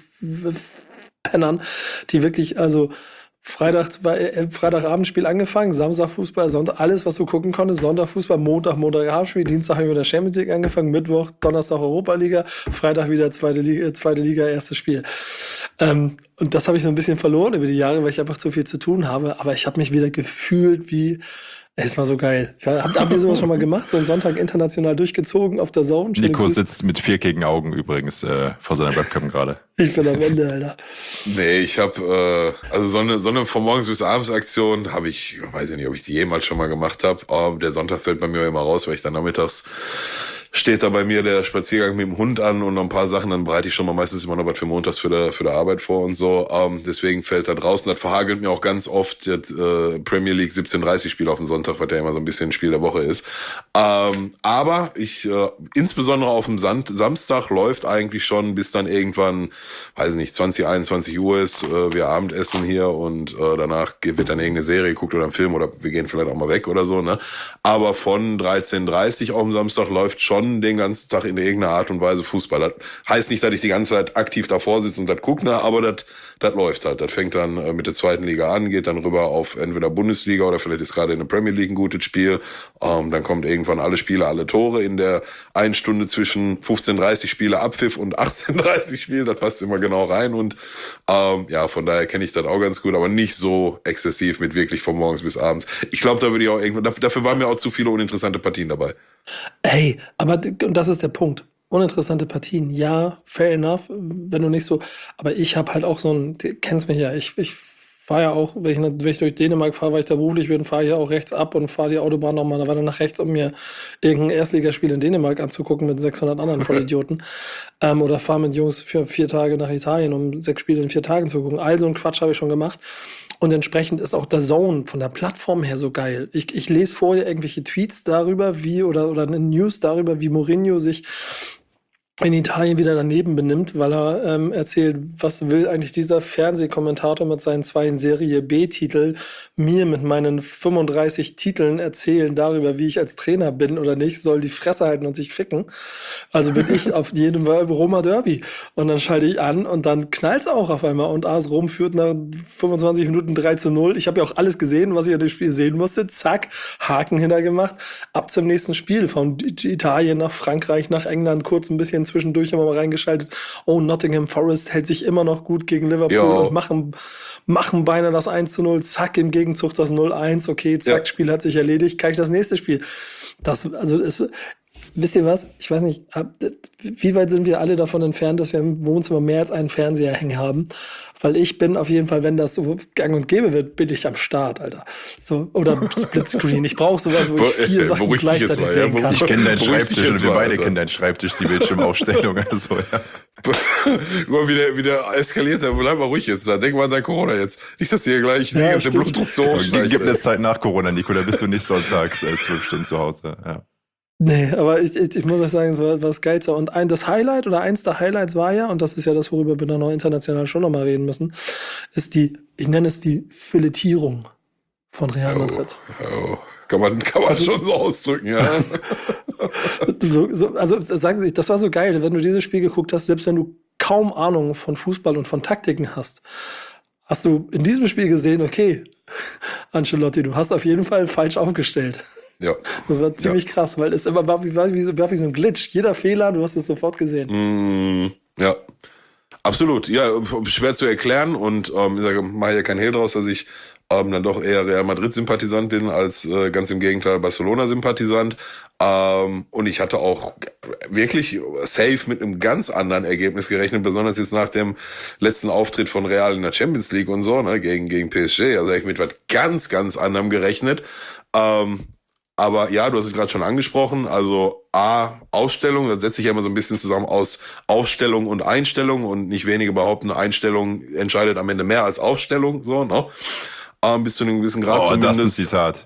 Pennern, die wirklich, also Freitag, äh, Freitagabendspiel angefangen, Samstag Fußball, Sonntag, alles, was du gucken konntest, Sonntag Fußball, Montag, Montagabendspiel, Dienstag haben wir mit der Champions League angefangen, Mittwoch, Donnerstag Europa-Liga, Freitag wieder zweite Liga, zweite Liga, erstes Spiel. Ähm, und das habe ich so ein bisschen verloren über die Jahre, weil ich einfach zu viel zu tun habe, aber ich habe mich wieder gefühlt wie, ey, es war so geil. Habt, habt ihr sowas schon mal gemacht? So einen Sonntag international durchgezogen auf der Zone? Nico sitzt mit viereckigen Augen übrigens äh, vor seiner Webcam gerade. Ich bin am Ende, Alter. Nee, ich habe, äh, also so eine, so eine von morgens bis abends Aktion habe ich, weiß ich nicht, ob ich die jemals schon mal gemacht habe. Aber der Sonntag fällt bei mir immer raus, weil ich dann nachmittags steht da bei mir der Spaziergang mit dem Hund an und noch ein paar Sachen, dann bereite ich schon mal meistens immer noch was für montags für der, für der Arbeit vor und so. Ähm, deswegen fällt da draußen, das verhagelt mir auch ganz oft das äh, Premier League siebzehn Uhr dreißig Spiel auf dem Sonntag, was ja immer so ein bisschen ein Spiel der Woche ist. Ähm, aber ich, äh, insbesondere auf dem Sand, Samstag läuft eigentlich schon, bis dann irgendwann, weiß nicht, zwanzig, einundzwanzig Uhr ist, äh, wir Abendessen hier und äh, danach wird dann irgendeine Serie geguckt oder ein Film oder wir gehen vielleicht auch mal weg oder so, ne? Aber von dreizehn Uhr dreißig auf dem Samstag läuft schon den ganzen Tag in irgendeiner Art und Weise Fußball. Das heißt nicht, dass ich die ganze Zeit aktiv davor sitze und das gucke, ne, aber das das läuft halt. Das fängt dann äh, mit der zweiten Liga an, geht dann rüber auf entweder Bundesliga oder vielleicht ist gerade in der Premier League ein gutes Spiel. Ähm, dann kommt irgendwann alle Spiele, alle Tore in der einen Stunde zwischen fünfzehn Uhr dreißig Spiele Abpfiff und achtzehn Uhr dreißig Spiel. Das passt immer genau rein und ähm, ja, von daher kenne ich das auch ganz gut, aber nicht so exzessiv mit wirklich von morgens bis abends. Ich glaube, da würde ich auch irgendwann, dafür, dafür waren mir auch zu viele uninteressante Partien dabei. Ey, aber und das ist der Punkt. Uninteressante Partien, ja, fair enough, wenn du nicht so, aber ich habe halt auch so ein, du kennst mich ja, ich, ich fahre ja auch, wenn ich, wenn ich durch Dänemark fahre, weil ich da beruflich bin, fahre ich ja auch rechts ab und fahre die Autobahn nochmal eine Weile nach rechts, um mir irgendein Erstligaspiel in Dänemark anzugucken mit sechshundert anderen Vollidioten. ähm, oder fahre mit Jungs für vier Tage nach Italien, um sechs Spiele in vier Tagen zu gucken. All so ein Quatsch habe ich schon gemacht. Und entsprechend ist auch der Zone von der Plattform her so geil. Ich, ich lese vorher irgendwelche Tweets darüber, wie, oder, oder eine News darüber, wie Mourinho sich in Italien wieder daneben benimmt, weil er ähm, erzählt, was will eigentlich dieser Fernsehkommentator mit seinen zwei Serie B-Titel mir mit meinen fünfunddreißig Titeln erzählen darüber, wie ich als Trainer bin oder nicht, soll die Fresse halten und sich ficken. Also bin ich auf jedem Roma Derby. Und dann schalte ich an und dann knallt's auch auf einmal. Und A S Rom führt nach fünfundzwanzig Minuten drei zu null. Ich habe ja auch alles gesehen, was ich an dem Spiel sehen musste. Zack, Haken hintergemacht. Ab zum nächsten Spiel. Von Italien nach Frankreich, nach England, kurz ein bisschen zwischendurch haben wir mal reingeschaltet. Oh, Nottingham Forest hält sich immer noch gut gegen Liverpool Jo. und machen, machen beinahe das eins zu null. Zack, im Gegenzug das null eins. Okay, zack, Ja. Spiel hat sich erledigt. Kann ich das nächste Spiel? Das, also, ist, wisst ihr was? Ich weiß nicht, hab- wie weit sind wir alle davon entfernt, dass wir im Wohnzimmer mehr als einen Fernseher hängen haben? Weil ich bin auf jeden Fall, wenn das so gang und gäbe wird, bin ich am Start, Alter. So, oder Splitscreen. Ich brauche sowas, wo ich Bo- vier äh, Sachen beruhig dich jetzt gleichzeitig mal, ja, sehen kann. beruhig- Ich kenne deinen Beruhig dich Schreibtisch jetzt und wir mal, beide Alter. kennen deinen Schreibtisch, die Bildschirmaufstellung. Also, ja. Guck mal, wie der, wie der eskaliert, der bleib mal ruhig jetzt da. Denk mal an dein Corona jetzt. Nicht, dass dir gleich Ja, die ganze stimmt. Blutdruck so Gib hochsteigt. gib eine Zeit nach Corona, Nico, da bist du nicht sonntags äh, zwölf Stunden zu Hause. Ja. Nee, aber ich, ich, ich muss euch sagen, es war was Geilste. Und ein, das Highlight oder eins der Highlights war ja, und das ist ja das, worüber wir dann noch international schon nochmal reden müssen, ist die, ich nenne es die Filetierung von Real Madrid. Oh, kann man, kann man Also- schon so ausdrücken, ja. So, so, also sagen Sie, das war so geil, wenn du dieses Spiel geguckt hast, selbst wenn du kaum Ahnung von Fußball und von Taktiken hast, hast du in diesem Spiel gesehen, okay, Ancelotti, du hast auf jeden Fall falsch aufgestellt. ja. Das war ziemlich krass, weil es immer war wie, war, wie, so- war wie so ein Glitch. Jeder Fehler, du hast es sofort gesehen. Mm, ja. Absolut. Ja, schwer zu erklären und ähm, ich sage, mache ja kein Hehl draus, dass ich ähm, dann doch eher Real Madrid-Sympathisant bin, als äh, ganz im Gegenteil Barcelona-Sympathisant. Ähm, und ich hatte auch wirklich safe mit einem ganz anderen Ergebnis gerechnet, besonders jetzt nach dem letzten Auftritt von Real in der Champions League und so, ne, gegen, gegen P S G. Also habe ich mit was ganz, ganz anderem gerechnet. Ähm, Aber ja, du hast es gerade schon angesprochen, also A, Ausstellung, das setzt sich ja immer so ein bisschen zusammen aus Aufstellung und Einstellung und nicht wenige behaupten, Einstellung entscheidet am Ende mehr als Aufstellung, so, ne? Ähm, bis zu einem gewissen Grad Oh, zumindest. das ist ein Zitat.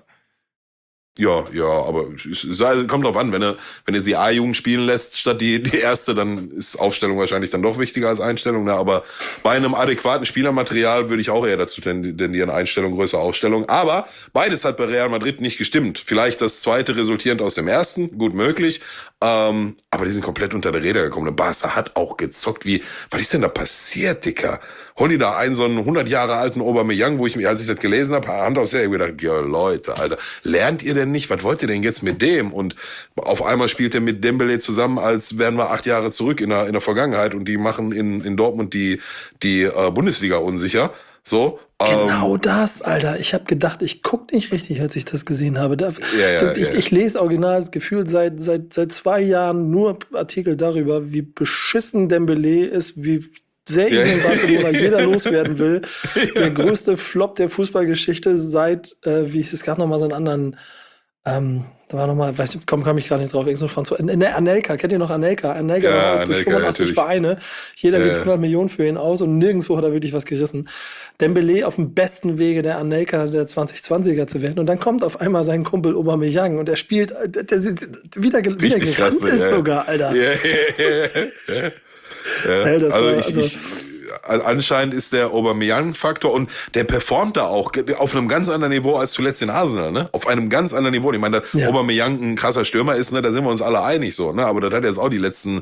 Ja, ja, aber es, es also kommt drauf an, wenn er, wenn er sie A-Jugend spielen lässt statt die, die erste, dann ist Aufstellung wahrscheinlich dann doch wichtiger als Einstellung, ne? Aber bei einem adäquaten Spielermaterial würde ich auch eher dazu tendieren, Einstellung, größere Aufstellung. Aber beides hat bei Real Madrid nicht gestimmt. Vielleicht das zweite resultierend aus dem ersten, gut möglich. Ähm, aber die sind komplett unter der Räder gekommen. Der Barca hat auch gezockt wie, was ist denn da passiert, Dicker? Holen die da einen so einen hundert Jahre alten Aubameyang, wo ich mich, als ich das gelesen habe, Hand aufs Herz, gedacht, ja Leute, Alter, lernt ihr denn nicht? Was wollt ihr denn jetzt mit dem? Und auf einmal spielt er mit Dembele zusammen, als wären wir acht Jahre zurück in der, in der Vergangenheit und die machen in, in Dortmund die, die äh, Bundesliga unsicher. So. Genau ähm, das, Alter. Ich habe gedacht, ich guck nicht richtig, als ich das gesehen habe. Da, Ja, ja, ich, ja. ich lese original gefühlt seit, seit, seit zwei Jahren nur Artikel darüber, wie beschissen Dembele ist, wie sehr ihn Ja. in Barcelona jeder loswerden will. Der größte Flop der Fußballgeschichte seit, äh, wie ich es gerade noch mal so einen anderen, ähm, da war noch mal, weiß ich, komm, kam ich gerade nicht drauf, irgend so ein Franzose, ne, Anelka, kennt ihr noch Anelka? Anelka Ja, war auch durch Anelka, fünfundachtzig natürlich. Vereine, jeder Ja, gibt ja. hundert Millionen für ihn aus und nirgendwo hat er wirklich was gerissen. Dembele auf dem besten Wege der Anelka der zwanzig zwanziger zu werden und dann kommt auf einmal sein Kumpel Aubameyang und er spielt, der, der, der wieder, wieder Richtig gerannt krass, ist ja. sogar, Alter. Ja, ja, ja, ja. Ja. Ey, das also, war- ich, also- ich, anscheinend ist der Aubameyang-Faktor und der performt da auch auf einem ganz anderen Niveau als zuletzt in Arsenal, ne? Auf einem ganz anderen Niveau. Ich meine, dass Ja. Aubameyang ein krasser Stürmer ist, ne? Da sind wir uns alle einig so, ne? Aber das hat jetzt auch die letzten,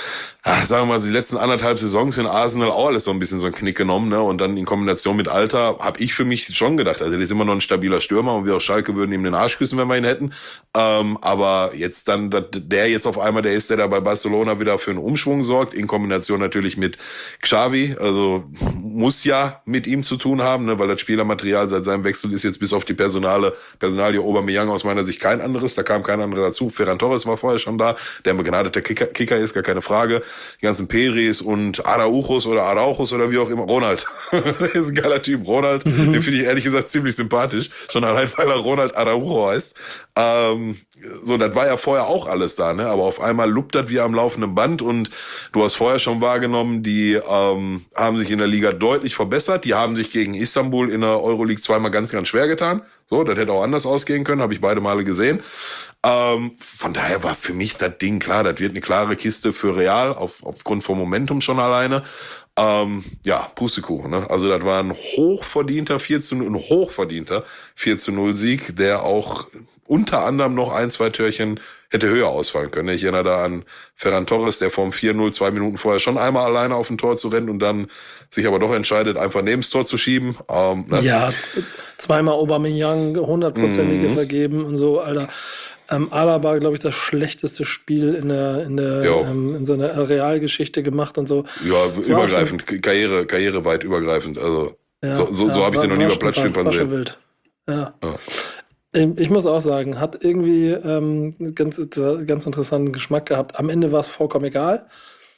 ah, sagen wir mal, die letzten anderthalb Saisons in Arsenal auch alles so ein bisschen so einen Knick genommen, ne? Und dann in Kombination mit Alter habe ich für mich schon gedacht, also der ist immer noch ein stabiler Stürmer und wir auf Schalke würden ihm den Arsch küssen, wenn wir ihn hätten. Ähm, aber jetzt dann, dass der jetzt auf einmal der ist, der da bei Barcelona wieder für einen Umschwung sorgt, in Kombination natürlich mit Xavi, also muss ja mit ihm zu tun haben, ne? Weil das Spielermaterial seit seinem Wechsel ist jetzt bis auf die Personale, Personalie Aubameyang aus meiner Sicht kein anderes, da kam kein anderer dazu. Ferran Torres war vorher schon da, der ein begnadeter Kicker, Kicker ist, gar keine Frage. Die ganzen Pedris und Arauchos oder Arauchos oder wie auch immer. Ronald. Das ist ein geiler Typ. Ronald, Mhm. den finde ich ehrlich gesagt ziemlich sympathisch. Schon allein, weil er Ronald Araujo heißt. Ähm, so, das war ja vorher auch alles da, ne? Aber auf einmal luppt das wie am laufenden Band und du hast vorher schon wahrgenommen, die ähm, haben sich in der Liga deutlich verbessert. Die haben sich gegen Istanbul in der Euroleague zweimal ganz, ganz schwer getan. So, das hätte auch anders ausgehen können, habe ich beide Male gesehen. Ähm, von daher war für mich das Ding klar, das wird eine klare Kiste für Real, auf, aufgrund vom Momentum schon alleine. Ähm, ja, Pustekuchen, ne? Also das war ein hochverdienter vier zu null, ein hochverdienter vier zu null Sieg, der auch unter anderem noch ein, zwei Türchen hätte höher ausfallen können. Ich erinnere da an Ferran Torres, der vom vier null zwei Minuten vorher schon einmal alleine auf ein Tor zu rennen und dann sich aber doch entscheidet, einfach neben das Tor zu schieben. Ähm, na, Ja, zweimal Aubameyang, hundertprozentige Mhm. vergeben und so, Alter. Ähm, Alaba, glaube ich, das schlechteste Spiel in der in der Jo. ähm, in so einer Realgeschichte gemacht und so. ja, Es war übergreifend, Karriere, karriereweit übergreifend. Also Ja, so, so, so ja, habe ich war- den noch nie war bei schon- Platzstümpern war- war schon sehen. wild. Ja. Ja. Ich, ich muss auch sagen, hat irgendwie ähm, ganz, ganz interessanten Geschmack gehabt. Am Ende war es vollkommen egal,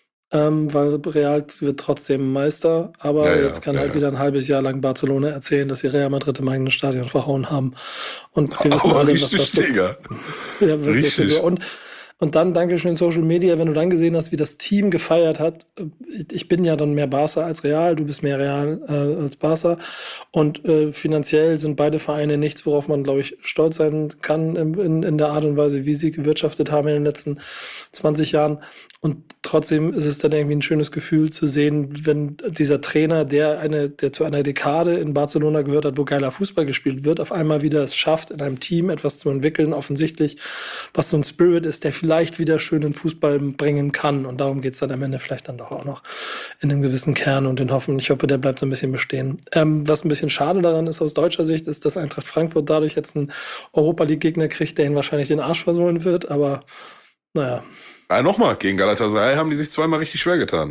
ähm, weil Real wird trotzdem Meister. Aber Ja, ja, jetzt kann ja, halt ja. wieder ein halbes Jahr lang Barcelona erzählen, dass sie Real Madrid im eigenen Stadion verhauen haben. Und wir wissen Aber alle, was richtig, das so Digga. Ja, was das Richtig. so- und, und dann, Dankeschön Social Media, wenn du dann gesehen hast, wie das Team gefeiert hat. Ich, ich bin ja dann mehr Barca als Real, du bist mehr Real äh, als Barca. Und äh, finanziell sind beide Vereine nichts, worauf man, glaube ich, stolz sein kann in, in, in der Art und Weise, wie sie gewirtschaftet haben in den letzten zwanzig Jahren. Und trotzdem ist es dann irgendwie ein schönes Gefühl zu sehen, wenn dieser Trainer, der eine, der zu einer Dekade in Barcelona gehört hat, wo geiler Fußball gespielt wird, auf einmal wieder es schafft, in einem Team etwas zu entwickeln, offensichtlich, was so ein Spirit ist, der vielleicht wieder schönen Fußball bringen kann. Und darum geht's dann am Ende vielleicht dann doch auch noch in einem gewissen Kern und den Hoffen. Ich hoffe, der bleibt so ein bisschen bestehen. Ähm, was ein bisschen schade daran ist aus deutscher Sicht, ist, dass Eintracht Frankfurt dadurch jetzt einen Europa-League-Gegner kriegt, der ihn wahrscheinlich den Arsch versohlen wird. Aber naja. Ah, nochmal, gegen Galatasaray haben die sich zweimal richtig schwer getan, ne?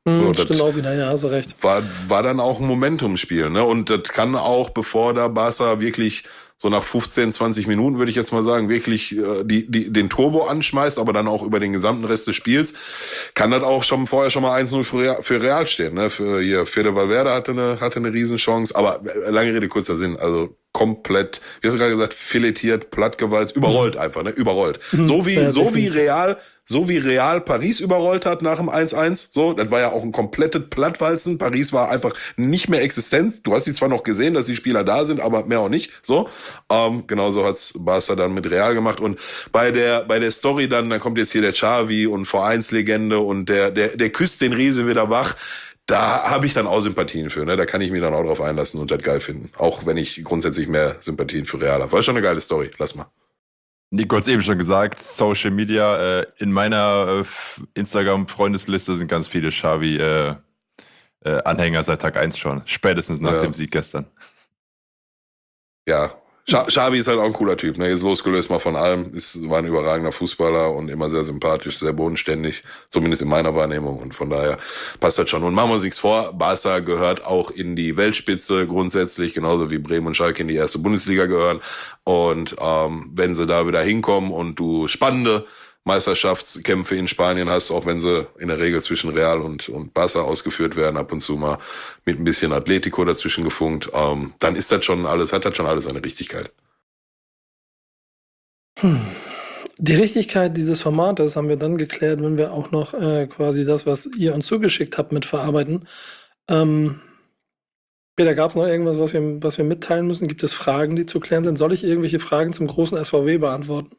Mhm, So, stimmt das auch wieder, ja, hast du recht. war, war dann auch ein Momentumspiel, ne? Und das kann auch, bevor da Barca wirklich so nach fünfzehn, zwanzig Minuten, würde ich jetzt mal sagen, wirklich äh, die, die, den Turbo anschmeißt, aber dann auch über den gesamten Rest des Spiels, kann das auch schon vorher schon mal eins null für Real, für Real stehen. Ne? Für hier, Fede Valverde hatte eine, hatte eine Riesenchance, aber äh, lange Rede, kurzer Sinn, also komplett, wie hast du gerade gesagt, filetiert, plattgewalzt, überrollt einfach, ne? Überrollt. So wie, Ja, so wie definitiv. Real, so wie Real Paris überrollt hat nach dem eins eins, so, das war ja auch ein komplettes Plattwalzen. Paris war einfach nicht mehr existent. Du hast die zwar noch gesehen, dass die Spieler da sind, aber mehr auch nicht, so. Ähm, genauso hat's Barca dann mit Real gemacht. Und bei der, bei der Story dann, dann kommt jetzt hier der Xavi und Vereinslegende und der, der, der küsst den Riese wieder wach. Da habe ich dann auch Sympathien für, ne? Da kann ich mich dann auch drauf einlassen und das geil finden. Auch wenn ich grundsätzlich mehr Sympathien für Real habe. War schon eine geile Story, lass mal. Nico hat es eben schon gesagt, Social Media, äh, in meiner äh, Instagram-Freundesliste sind ganz viele Xavi-Anhänger äh, äh, seit Tag eins schon, spätestens nach Ja. dem Sieg gestern. Ja, Xa- Xavi ist halt auch ein cooler Typ, ne? Ist losgelöst mal von allem, ist, war ein überragender Fußballer und immer sehr sympathisch, sehr bodenständig, zumindest in meiner Wahrnehmung und von daher passt das schon. Und machen wir uns nichts vor, Barca gehört auch in die Weltspitze grundsätzlich, genauso wie Bremen und Schalke in die erste Bundesliga gehören und ähm, wenn sie da wieder hinkommen und du spannende Meisterschaftskämpfe in Spanien hast, auch wenn sie in der Regel zwischen Real und, und Barca ausgeführt werden, ab und zu mal mit ein bisschen Atletico dazwischen gefunkt, ähm, dann ist das schon alles, hat das schon alles eine Richtigkeit. Die Richtigkeit dieses Formates haben wir dann geklärt, wenn wir auch noch äh, quasi das, was ihr uns zugeschickt habt, mit verarbeiten. Ähm, Peter, gab es noch irgendwas, was wir, was wir mitteilen müssen? Gibt es Fragen, die zu klären sind? Soll ich irgendwelche Fragen zum großen S V W beantworten?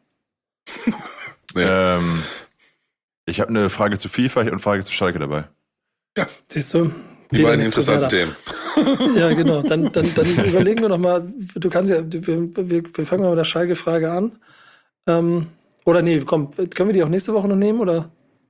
Nee. Ähm, ich habe eine Frage zu FIFA und eine Frage zu Schalke dabei. Siehst du? Die Wieder beiden nichts zu interessanten Werder. Themen. Ja, genau. Dann, dann, dann überlegen wir noch mal. Du kannst ja, wir, wir, wir fangen mal mit der Schalke-Frage an. Ähm, oder nee, komm, können wir die auch nächste Woche noch nehmen, oder?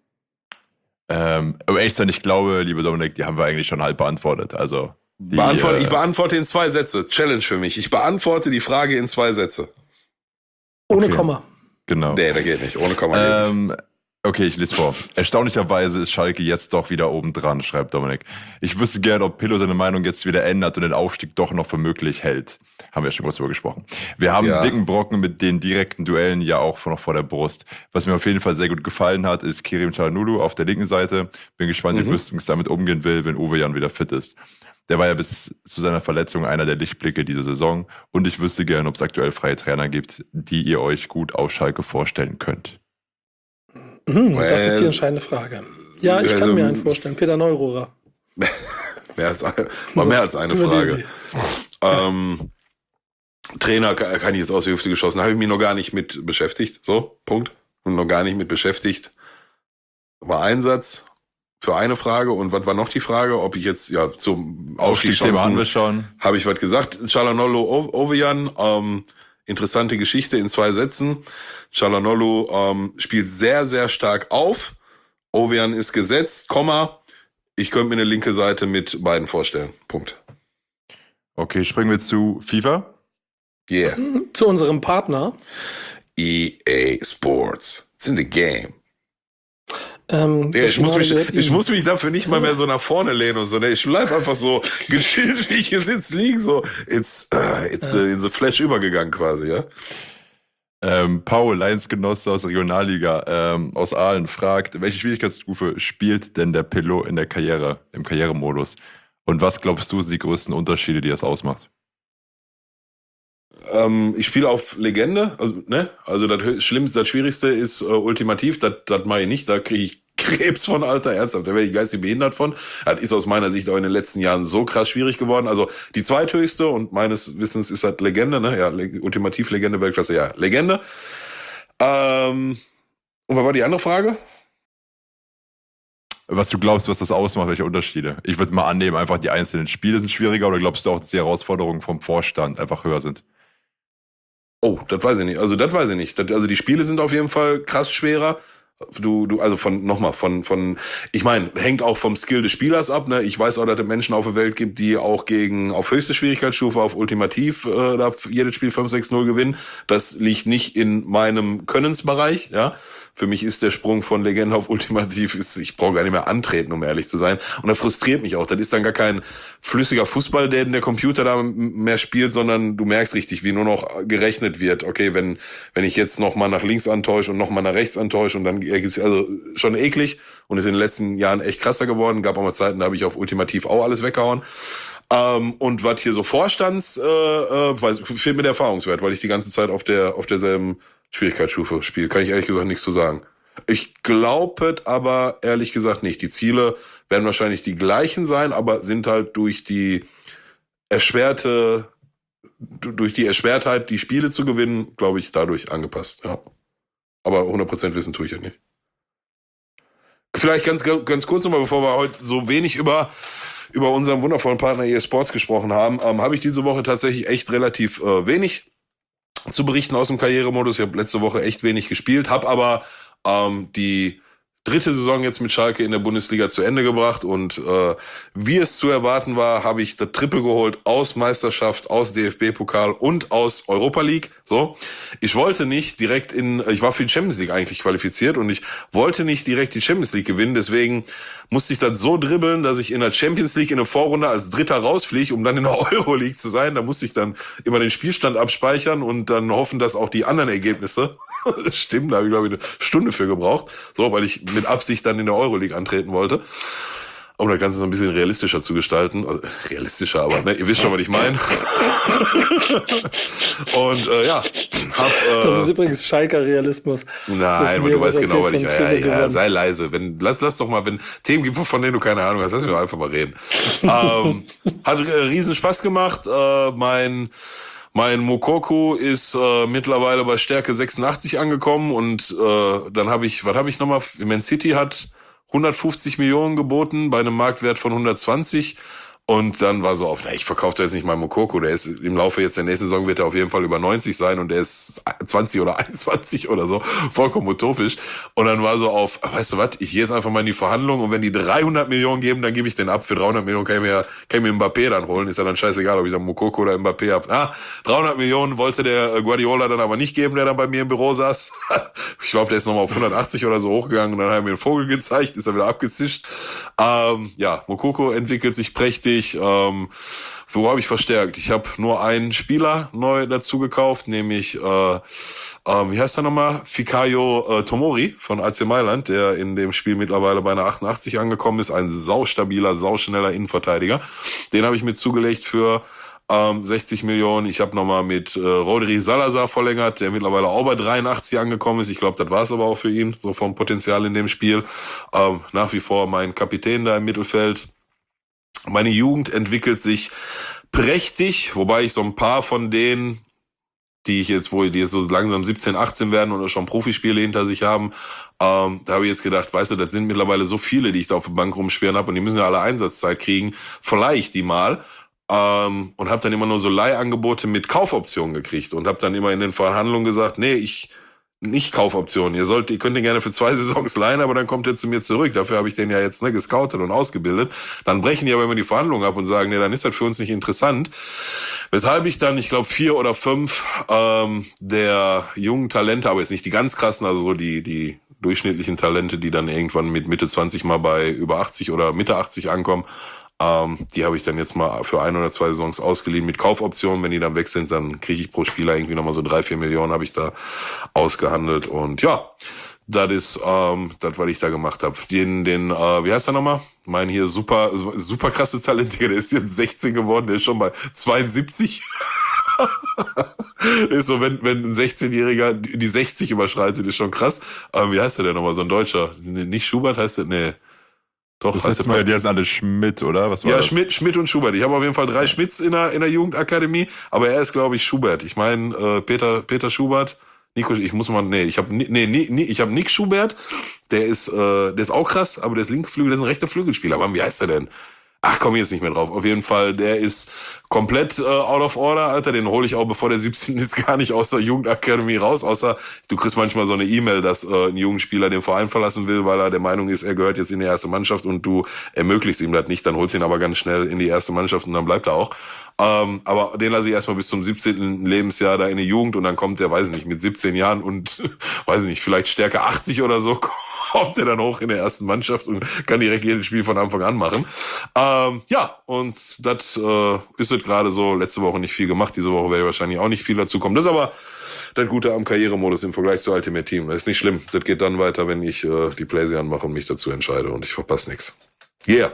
Ähm, aber echt sein, ich glaube, liebe Dominik, die haben wir eigentlich schon halb beantwortet. Also, die, Beantworte, äh, ich beantworte in zwei Sätze. Challenge für mich. Ich beantworte die Frage in zwei Sätze. Ohne Okay. Komma. Genau. Nee, da geht nicht. Ohne Komma geht nicht. Ähm, okay, ich lese vor. Erstaunlicherweise ist Schalke jetzt doch wieder oben dran, schreibt Dominik. Ich wüsste gerne, ob Pillow seine Meinung jetzt wieder ändert und den Aufstieg doch noch für möglich hält. Haben wir ja schon kurz drüber gesprochen. Wir haben Ja. einen dicken Brocken mit den direkten Duellen ja auch noch vor der Brust. Was mir auf jeden Fall sehr gut gefallen hat, ist Kerim Çalhanoğlu auf der linken Seite. Bin gespannt, wie Mhm. Büstens damit umgehen will, wenn Uwe Jan wieder fit ist. Der war ja bis zu seiner Verletzung einer der Lichtblicke dieser Saison. Und ich wüsste gerne, ob es aktuell freie Trainer gibt, die ihr euch gut auf Schalke vorstellen könnt. Mhm, das ist die Äh, entscheidende Frage. Ja, ich kann also, mir einen vorstellen. Peter Neurohrer. Mehr als, war mehr als eine Überlegen Frage. Sie. Ähm, Trainer kann kann ich jetzt aus der Hüfte geschossen. Habe ich mich noch gar nicht mit beschäftigt. So, Punkt. Und noch gar nicht mit beschäftigt. War ein Satz für eine Frage. Und was war noch die Frage? Ob ich jetzt, ja, zum Aufstiegsthema haben wir Aufstiegschancen, schon. habe ich was gesagt. Çalhanoğlu, Ovejan, ähm, interessante Geschichte in zwei Sätzen. Çalhanoğlu ähm, spielt sehr, sehr stark auf. Ovejan ist gesetzt, Komma. Ich könnte mir eine linke Seite mit beiden vorstellen. Punkt. Okay, springen wir zu FIFA. Yeah. Zu unserem Partner. E A Sports. It's in the game. Ähm, Ja, das ich, muss Finale mich, gehört ich ihm. muss mich dafür nicht mal mehr so nach vorne lehnen und so. Ne? Ich bleib einfach so gechillt, wie ich hier sitze, liegen. So. It's, uh, it's uh, in the flash übergegangen quasi, ja. Ähm, Paul, Lions-Genosse aus der Regionalliga ähm, aus Aalen, fragt, welche Schwierigkeitsstufe spielt denn der Pillow in der Karriere, im Karrieremodus? Und was glaubst du, sind die größten Unterschiede, die das ausmacht? Ähm, ich spiele auf Legende, also, ne? Also das Hö- Schlimmste, das Schwierigste ist äh, ultimativ, das das mache ich nicht, da kriege ich Krebs von, Alter, ernsthaft, da werde ich geistig behindert von. Das ist aus meiner Sicht auch in den letzten Jahren so krass schwierig geworden. Also die zweithöchste und meines Wissens ist das Legende, ne? Ja, Le- ultimativ Legende, Weltklasse, ja, Legende. Ähm, und was war die andere Frage? Was du glaubst, was das ausmacht, welche Unterschiede? Ich würde mal annehmen, einfach die einzelnen Spiele sind schwieriger oder glaubst du auch, dass die Herausforderungen vom Vorstand einfach höher sind? Oh, das weiß ich nicht. Also das weiß ich nicht. Das, also die Spiele sind auf jeden Fall krass schwerer. Du, du, also von, nochmal, von, von, ich meine, hängt auch vom Skill des Spielers ab, ne? Ich weiß auch, dass es Menschen auf der Welt gibt, die auch gegen, auf höchste Schwierigkeitsstufe, auf Ultimativ, äh, da jedes Spiel fünf sechs null gewinnen. Das liegt nicht in meinem Könnensbereich, ja. Für mich ist der Sprung von Legende auf Ultimativ, ist, ich brauche gar nicht mehr antreten, um ehrlich zu sein. Und das frustriert mich auch. Das ist dann gar kein flüssiger Fußball, der der Computer da mehr spielt, sondern du merkst richtig, wie nur noch gerechnet wird. Okay, wenn, wenn ich jetzt noch mal nach links antäusche und noch mal nach rechts antäusche und dann ergibt's, also schon eklig und ist in den letzten Jahren echt krasser geworden. Gab auch mal Zeiten, da habe ich auf Ultimativ auch alles weggehauen. Ähm, und was hier so Vorstands, äh, äh, weiß, fehlt mir der Erfahrungswert, weil ich die ganze Zeit auf der, auf derselben Schwierigkeitsstufe spiele, kann ich ehrlich gesagt nichts zu sagen. Ich glaube aber ehrlich gesagt nicht. Die Ziele werden wahrscheinlich die gleichen sein, aber sind halt durch die erschwerte, durch die Erschwertheit, die Spiele zu gewinnen, glaube ich, dadurch angepasst. Ja. Aber hundert Prozent wissen tue ich ja nicht. Vielleicht ganz, ganz kurz nochmal, bevor wir heute so wenig über, über unseren wundervollen Partner E A Sports gesprochen haben, ähm, habe ich diese Woche tatsächlich echt relativ äh, wenig zu berichten aus dem Karrieremodus. Ich habe letzte Woche echt wenig gespielt, habe aber ähm, die dritte Saison jetzt mit Schalke in der Bundesliga zu Ende gebracht und äh, wie es zu erwarten war, habe ich das Triple geholt aus Meisterschaft, aus D F B-Pokal und aus Europa League. So, ich wollte nicht direkt in, ich war für die Champions League eigentlich qualifiziert und ich wollte nicht direkt die Champions League gewinnen, deswegen musste ich das so dribbeln, dass ich in der Champions League in der Vorrunde als Dritter rausfliege, um dann in der Euro League zu sein. Da musste ich dann immer den Spielstand abspeichern und dann hoffen, dass auch die anderen Ergebnisse stimmen. Da habe ich, glaube ich, eine Stunde für gebraucht, so, weil ich mit Absicht dann in der Euroleague antreten wollte, um das Ganze so ein bisschen realistischer zu gestalten. Also, realistischer, aber ne, ihr wisst schon, was ich meine. Und äh, ja, hab... Äh, das ist übrigens Schalker Realismus. Nein, aber du weißt genau, was ich... Ja, ja, sei leise. Wenn, lass, lass doch mal, wenn Themen gibt, von denen du keine Ahnung hast, lass mich doch einfach mal reden. ähm, hat äh, riesen Spaß gemacht. Äh, mein... Mein Moukoko ist äh, mittlerweile bei Stärke sechsundachtzig angekommen und äh, dann habe ich, was habe ich nochmal? Man City hat hundertfünfzig Millionen geboten bei einem Marktwert von hundertzwanzig und dann war so auf, na, ich verkaufe da jetzt nicht meinen Moukoko, der ist im Laufe jetzt der nächsten Saison wird er auf jeden Fall über neunzig sein und der ist zwanzig oder einundzwanzig oder so, vollkommen utopisch. Und dann war so auf, weißt du was, ich gehe jetzt einfach mal in die Verhandlung und wenn die dreihundert Millionen geben, dann gebe ich den ab. Für dreihundert Millionen kann ich mir, kann ich mir Mbappé dann holen, ist ja dann scheißegal, ob ich dann Moukoko oder Mbappé habe. Ah, dreihundert Millionen wollte der Guardiola dann aber nicht geben, der dann bei mir im Büro saß. Ich glaube, der ist nochmal auf hundertachtzig oder so hochgegangen und dann hat er mir einen Vogel gezeigt, ist er wieder abgezischt. Ähm, ja, Moukoko entwickelt sich prächtig. Ähm, wo habe ich verstärkt? Ich habe nur einen Spieler neu dazu gekauft, nämlich, äh, ähm, wie heißt der nochmal? Fikayo äh, Tomori von A C Mailand, der in dem Spiel mittlerweile bei einer achtundachtzig angekommen ist. Ein saustabiler, sauschneller Innenverteidiger. Den habe ich mir zugelegt für ähm, sechzig Millionen. Ich habe nochmal mit äh, Rodri Salazar verlängert, der mittlerweile auch bei dreiundachtzig angekommen ist. Ich glaube, das war es aber auch für ihn, so vom Potenzial in dem Spiel. Ähm, nach wie vor mein Kapitän da im Mittelfeld. Meine Jugend entwickelt sich prächtig, wobei ich so ein paar von denen, die ich jetzt, wo die jetzt so langsam siebzehn, achtzehn werden oder schon Profispiele hinter sich haben, ähm, da habe ich jetzt gedacht, weißt du, das sind mittlerweile so viele, die ich da auf der Bank rumschwirren habe und die müssen ja alle Einsatzzeit kriegen, vielleicht die mal. Ähm, und habe dann immer nur so Leihangebote mit Kaufoptionen gekriegt und habe dann immer in den Verhandlungen gesagt, nee, ich nicht Kaufoptionen. Ihr sollt, ihr könnt den gerne für zwei Saisons leihen, aber dann kommt er zu mir zurück. Dafür habe ich den ja jetzt ne, gescoutet und ausgebildet. Dann brechen die aber immer die Verhandlungen ab und sagen, nee, dann ist das für uns nicht interessant. Weshalb ich dann, ich glaube, vier oder fünf ähm, der jungen Talente, aber jetzt nicht die ganz krassen, also so die die durchschnittlichen Talente, die dann irgendwann mit Mitte zwanzig mal bei über achtzig oder Mitte achtzig ankommen, Ähm, die habe ich dann jetzt mal für ein oder zwei Saisons ausgeliehen mit Kaufoptionen. Wenn die dann weg sind, dann kriege ich pro Spieler irgendwie nochmal so drei, vier Millionen habe ich da ausgehandelt. Und ja, das ist ähm, das, was ich da gemacht habe. Den, den, äh, wie heißt der nochmal? Mein hier super, super krasse Talent, der ist jetzt sechzehn geworden, der ist schon bei zweiundsiebzig. Ist so, wenn, wenn ein sechzehnjähriger die sechzig überschreitet, ist schon krass. Ähm, wie heißt der denn nochmal? So ein Deutscher? Nicht Schubert heißt der? Nee. Doch, das heißt mal, die heißen alle Schmidt, oder? Was war ja, das? Schmidt, Schmidt und Schubert. Ich habe auf jeden Fall drei Schmidts in der, in der Jugendakademie, aber er ist, glaube ich, Schubert. Ich meine, äh, Peter, Peter Schubert, Nico, ich muss mal, nee, ich habe, nee, nee, nee, ich habe Nick Schubert, der ist, äh, der ist auch krass, aber der ist linke Flügel, der ist ein rechter Flügelspieler. Aber wie heißt der denn? Ach, komm jetzt nicht mehr drauf. Auf jeden Fall, der ist komplett äh, out of order, Alter. Den hole ich auch, bevor der siebzehn ist, gar nicht aus der Jugendakademie raus. Außer du kriegst manchmal so eine E-Mail, dass äh, ein Jugendspieler den Verein verlassen will, weil er der Meinung ist, er gehört jetzt in die erste Mannschaft und du ermöglichst ihm das nicht. Dann holst du ihn aber ganz schnell in die erste Mannschaft und dann bleibt er auch. Ähm, aber den lasse ich erstmal bis zum siebzehnten Lebensjahr da in die Jugend und dann kommt der, weiß ich nicht, mit siebzehn Jahren und, weiß ich nicht, vielleicht Stärke achtzig oder so, kommt er dann hoch in der ersten Mannschaft und kann direkt jedes Spiel von Anfang an machen. Ähm, ja, und das äh, ist es gerade so. Letzte Woche nicht viel gemacht, diese Woche werde ich wahrscheinlich auch nicht viel dazu kommen. Das ist aber das Gute am Karrieremodus im Vergleich zu Ultimate Team. Das ist nicht schlimm. Das geht dann weiter, wenn ich äh, die Playsee anmache und mich dazu entscheide und ich verpasse nichts. Yeah.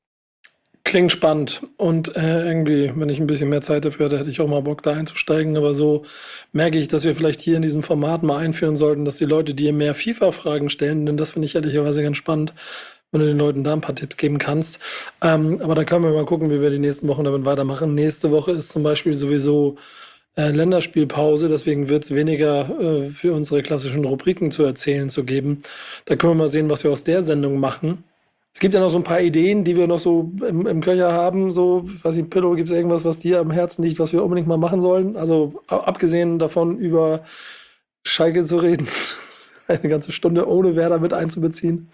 Klingt spannend und äh, irgendwie, wenn ich ein bisschen mehr Zeit dafür hätte, hätte ich auch mal Bock, da einzusteigen. Aber so merke ich, dass wir vielleicht hier in diesem Format mal einführen sollten, dass die Leute dir mehr FIFA-Fragen stellen, denn das finde ich ehrlicherweise ganz spannend, wenn du den Leuten da ein paar Tipps geben kannst. Ähm, aber da können wir mal gucken, wie wir die nächsten Wochen damit weitermachen. Nächste Woche ist zum Beispiel sowieso äh, Länderspielpause, deswegen wird es weniger äh, für unsere klassischen Rubriken zu erzählen zu geben. Da können wir mal sehen, was wir aus der Sendung machen. Es gibt ja noch so ein paar Ideen, die wir noch so im, im Köcher haben. So, weiß ich, Pillow, gibt es irgendwas, was dir am Herzen liegt, was wir unbedingt mal machen sollen? Also abgesehen davon, über Schalke zu reden, eine ganze Stunde ohne Werder mit einzubeziehen.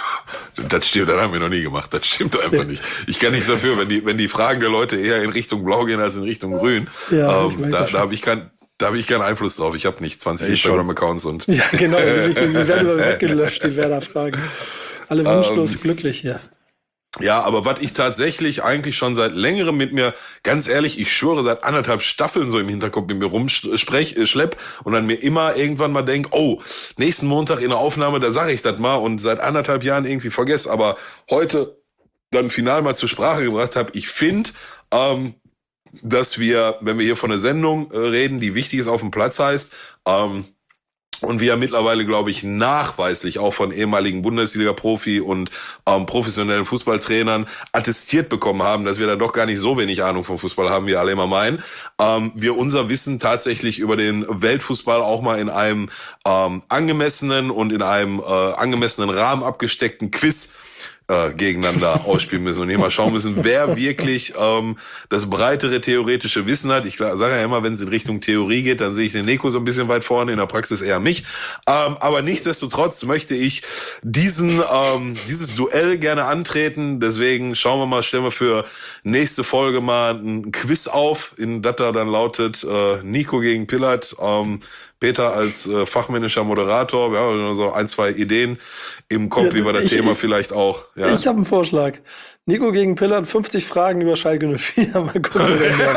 Das stimmt, das haben wir noch nie gemacht. Das stimmt einfach nicht. Ich kann nichts dafür, wenn die, wenn die Fragen der Leute eher in Richtung Blau gehen als in Richtung Grün. Ja, ähm, da da habe ich kein Da habe ich keinen Einfluss drauf. Ich habe nicht zwanzig Instagram-Accounts und. Ja, genau. Die, die werden weggelöscht, die Werder-Fragen. Alle wunschlos ähm, glücklich hier. Ja, aber was ich tatsächlich eigentlich schon seit längerem mit mir, ganz ehrlich, ich schwöre, seit anderthalb Staffeln so im Hinterkopf mit mir rumschlepp und dann mir immer irgendwann mal denk, oh, nächsten Montag in der Aufnahme, da sage ich das mal und seit anderthalb Jahren irgendwie vergesse, aber heute dann final mal zur Sprache gebracht habe, ich finde, ähm, dass wir, wenn wir hier von einer Sendung äh, reden, die wichtig ist auf dem Platz heißt, ähm, und wir ja mittlerweile, glaube ich, nachweislich auch von ehemaligen Bundesliga-Profi und ähm, professionellen Fußballtrainern attestiert bekommen haben, dass wir dann doch gar nicht so wenig Ahnung vom Fußball haben, wie alle immer meinen. Ähm, wir unser Wissen tatsächlich über den Weltfußball auch mal in einem ähm, angemessenen und in einem äh, angemessenen Rahmen abgesteckten Quiz äh, gegeneinander ausspielen müssen und hier mal schauen müssen, wer wirklich ähm, das breitere theoretische Wissen hat. Ich sage ja immer, wenn es in Richtung Theorie geht, dann sehe ich den Nico so ein bisschen weit vorne, in der Praxis eher mich. Ähm, aber nichtsdestotrotz möchte ich diesen ähm, dieses Duell gerne antreten. Deswegen schauen wir mal, stellen wir für nächste Folge mal ein Quiz auf, in das da dann lautet äh, Nico gegen Pillard. Ähm, Peter als äh, fachmännischer Moderator, wir haben so ein, zwei Ideen im Kopf, ja, wie wir das ich, Thema vielleicht auch. Ja. Ich habe einen Vorschlag. Nico gegen Pillard, fünfzig Fragen über Schalke null vier. Mal gucken, wer mehr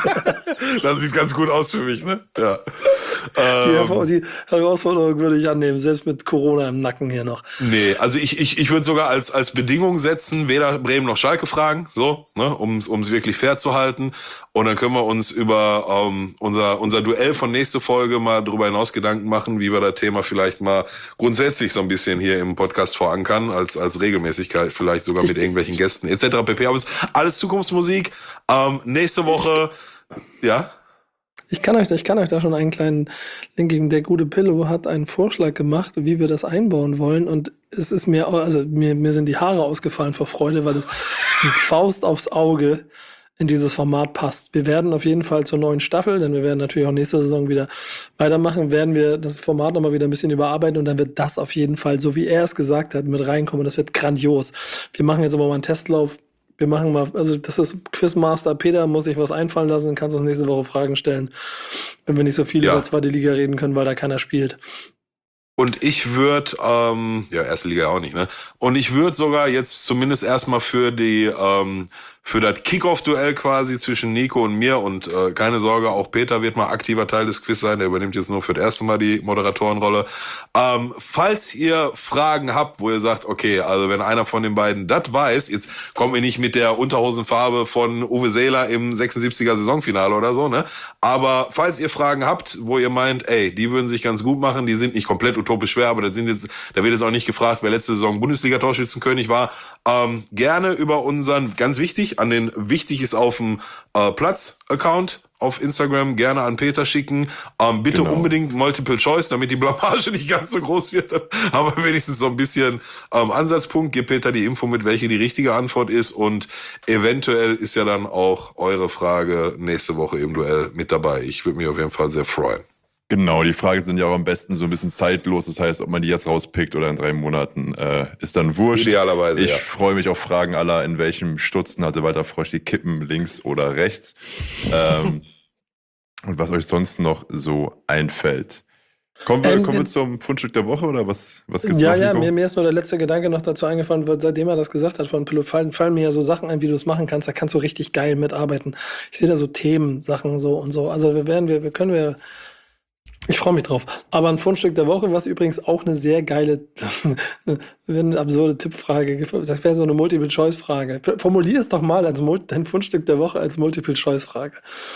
weiß. Das sieht ganz gut aus für mich, ne? Ja. Die, ähm, die Herausforderung würde ich annehmen, selbst mit Corona im Nacken hier noch. Nee, also ich ich ich würde sogar als als Bedingung setzen, weder Bremen noch Schalke fragen, so, ne, um um es wirklich fair zu halten. Und dann können wir uns über ähm, unser unser Duell von nächste Folge mal darüber hinaus Gedanken machen, wie wir das Thema vielleicht mal grundsätzlich so ein bisschen hier im Podcast verankern, als als Regelmäßigkeit, vielleicht sogar mit irgendwelchen Gästen et cetera pp. Aber es ist alles Zukunftsmusik. Ähm, nächste Woche, ja. Ich kann euch, ich kann euch da schon einen kleinen Link geben. Der gute Pillow hat einen Vorschlag gemacht, wie wir das einbauen wollen. Und es ist mir, also mir, mir sind die Haare ausgefallen vor Freude, weil es die Faust aufs Auge in dieses Format passt. Wir werden auf jeden Fall zur neuen Staffel, denn wir werden natürlich auch nächste Saison wieder weitermachen, werden wir das Format nochmal wieder ein bisschen überarbeiten und dann wird das auf jeden Fall, so wie er es gesagt hat, mit reinkommen. Das wird grandios. Wir machen jetzt aber mal einen Testlauf. Wir machen mal, also das ist Quizmaster Peter, muss sich was einfallen lassen und kannst uns nächste Woche Fragen stellen, wenn wir nicht so viel ja. über zweite Liga reden können, weil da keiner spielt. Und ich würde, ähm, ja, erste Liga auch nicht, ne? Und ich würde sogar jetzt zumindest erstmal für die, ähm, für das Kickoff-Duell quasi zwischen Nico und mir und äh, keine Sorge, auch Peter wird mal aktiver Teil des Quiz sein, der übernimmt jetzt nur für das erste Mal die Moderatorenrolle. Ähm, falls ihr Fragen habt, wo ihr sagt, okay, also wenn einer von den beiden das weiß, jetzt kommen wir nicht mit der Unterhosenfarbe von Uwe Seeler im sechsundsiebziger Saisonfinale oder so, ne? Aber falls ihr Fragen habt, wo ihr meint, ey, die würden sich ganz gut machen, die sind nicht komplett utopisch schwer, aber da sind jetzt, da wird jetzt auch nicht gefragt, wer letzte Saison Bundesliga-Torschützenkönig war, ähm, gerne über unseren, ganz wichtig, an den Wichtig ist auf dem äh, Platz-Account auf Instagram gerne an Peter schicken. Ähm, bitte Genau. unbedingt Multiple Choice, damit die Blamage nicht ganz so groß wird. Dann haben wir wenigstens so ein bisschen ähm, Ansatzpunkt. Gib Peter die Info mit, welche die richtige Antwort ist. Und eventuell ist ja dann auch eure Frage nächste Woche im Duell mit dabei. Ich würde mich auf jeden Fall sehr freuen. Genau, die Fragen sind ja auch am besten so ein bisschen zeitlos. Das heißt, ob man die jetzt rauspickt oder in drei Monaten, äh, ist dann wurscht. Idealerweise, Ich ja. freue mich auf Fragen aller, in welchem Stutzen hatte Walter Frosch die Kippen, links oder rechts. ähm, und was euch sonst noch so einfällt. Kommen wir, Ähm, kommen wir den- zum Fundstück der Woche oder was, was gibt's Ja, noch, ja, Nico? mir, mir ist nur der letzte Gedanke noch dazu eingefallen, weil seitdem er das gesagt hat von Pillow, fallen, fallen mir ja so Sachen ein, wie du es machen kannst. Da kannst du richtig geil mitarbeiten. Ich sehe da so Themen, Sachen so und so. Also wir werden, wir, wir können wir. Ich freue mich drauf. Aber ein Fundstück der Woche, was übrigens auch eine sehr geile, eine, eine absurde Tippfrage, das wäre so eine Multiple-Choice-Frage. Formulier es doch mal als Mul- dein Fundstück der Woche als Multiple-Choice-Frage.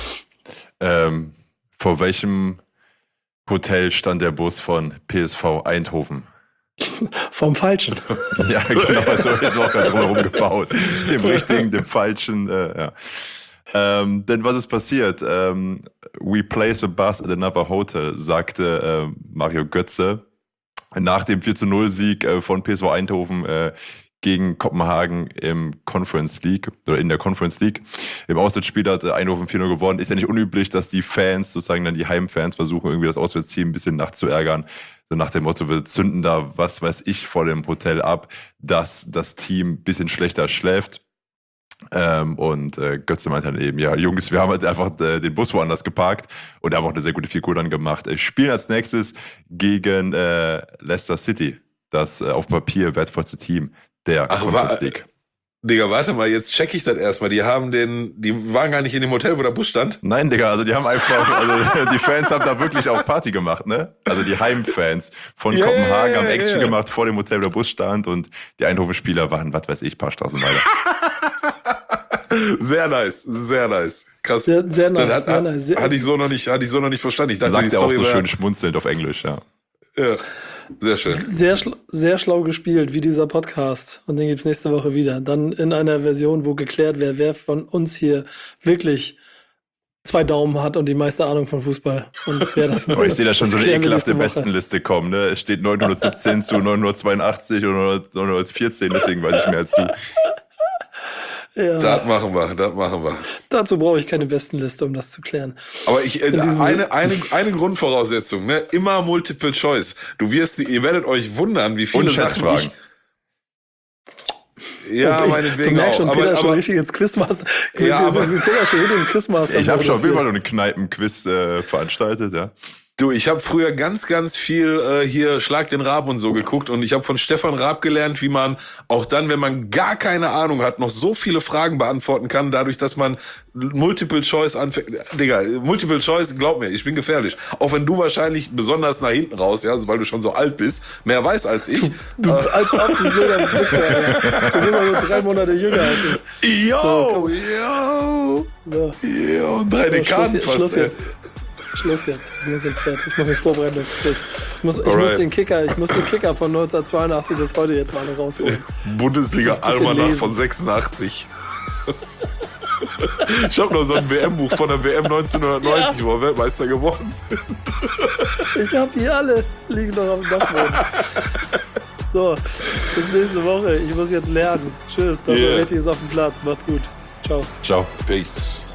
Ähm, vor welchem Hotel stand der Bus von P S V Eindhoven? Vom Falschen. Ja, genau, so ist mir auch gerade drumherum gebaut. Dem richtigen, dem falschen, äh, ja. Ähm, denn was ist passiert? Ähm, we place a bus at another hotel, sagte äh, Mario Götze nach dem vier zu null Sieg äh, von P S V Eindhoven äh, gegen Kopenhagen im Conference League oder in der Conference League. Im Auswärtsspiel hat Eindhoven vier null gewonnen. Ist ja nicht unüblich, dass die Fans, sozusagen dann die Heimfans, versuchen irgendwie das Auswärtsteam ein bisschen nachzuärgern. So nach dem Motto, wir zünden da, was weiß ich, vor dem Hotel ab, dass das Team ein bisschen schlechter schläft. Ähm, und äh, Götze meint dann eben, ja, Jungs, wir haben halt einfach äh, den Bus woanders geparkt und haben auch eine sehr gute Figur dann gemacht. Äh, spielen als nächstes gegen äh, Leicester City, das äh, auf Papier wertvollste Team der Ach, Conference wa- League. Digga, warte mal, jetzt check ich das erstmal. Die haben den, die waren gar nicht in dem Hotel, wo der Bus stand. Nein, Digga, also die haben einfach, also die Fans haben da wirklich auch Party gemacht, ne? Also die Heimfans von Ja, Kopenhagen ja, haben ja, Action ja. gemacht vor dem Hotel, wo der Bus stand und die Eindhoven-Spieler waren, was weiß ich, ein paar Straßen weiter. Sehr nice, sehr nice. Krass. Sehr, sehr nice, Das hat, sehr nice. Sehr, hatte ich so noch nicht, hatte ich so noch nicht verstanden. Ich dachte, Sagt die er auch Story so wär- schön schmunzelnd auf Englisch, ja. Ja, sehr schön. Sehr, schla sehr schlau gespielt, wie dieser Podcast. Und den gibt's nächste Woche wieder. Dann in einer Version, wo geklärt wäre, wer von uns hier wirklich zwei Daumen hat und die meiste Ahnung von Fußball. Und wer das Oh, ich sehe da schon so eine klären wir ekelhafte nächste Woche. Bestenliste kommen, ne? Es steht neunhundertsiebzehn zu neunhundertzweiundachtzig oder neunhundertvierzehn, deswegen weiß ich mehr als du. Ja, Das machen wir, das machen wir. dazu brauche ich keine Bestenliste, um das zu klären. Aber ich, äh, In diesem eine, eine, eine Grundvoraussetzung, ne? Immer Multiple Choice. Du wirst, ihr werdet euch wundern, wie viele Und Sachen Schätzfragen. ich, ja, Und ich- meinetwegen du merkst auch. schon, Peter Aber, ist schon aber, richtig ins Quizmaster. Ja, Peter aber- ist schon wieder im Quizmaster. Ich habe schon auf jeden Fall hier. noch einen Kneipenquiz äh, veranstaltet, ja. du, ich habe früher ganz, ganz viel äh, hier Schlag den Raab und so geguckt und ich habe von Stefan Raab gelernt, wie man auch dann, wenn man gar keine Ahnung hat, noch so viele Fragen beantworten kann, dadurch, dass man Multiple Choice anfängt. Digga, Multiple Choice, glaub mir, ich bin gefährlich. Auch wenn du wahrscheinlich besonders nach hinten raus, ja, also weil du schon so alt bist, mehr weißt als ich. Du, als ob du blöder Wichser, ja. Du bist also drei Monate jünger als ich. Yo, yo, So, yo, drei so, Dekaden Schluss, jetzt, fast. Schluss ey. jetzt. Schluss jetzt. Ich muss ins Bett. Ich muss mich vorbereiten aufs Quiz. Ich muss, ich Alright. muss den Kicker, ich muss den Kicker von neunzehnhundertzweiundachtzig bis heute jetzt mal alle rausholen. Bundesliga bisschen Almanach lesen. von sechsundachtzig. Ich habe noch so ein W M-Buch von der W M neunzehnhundertneunzig, Ja. wo wir Weltmeister geworden sind. Ich hab die alle. Liegen noch auf dem Dachboden. So, bis nächste Woche. Ich muss jetzt lernen. Tschüss. Das Yeah. yeah. ist auf dem Platz. Macht's gut. Ciao. Ciao. Peace.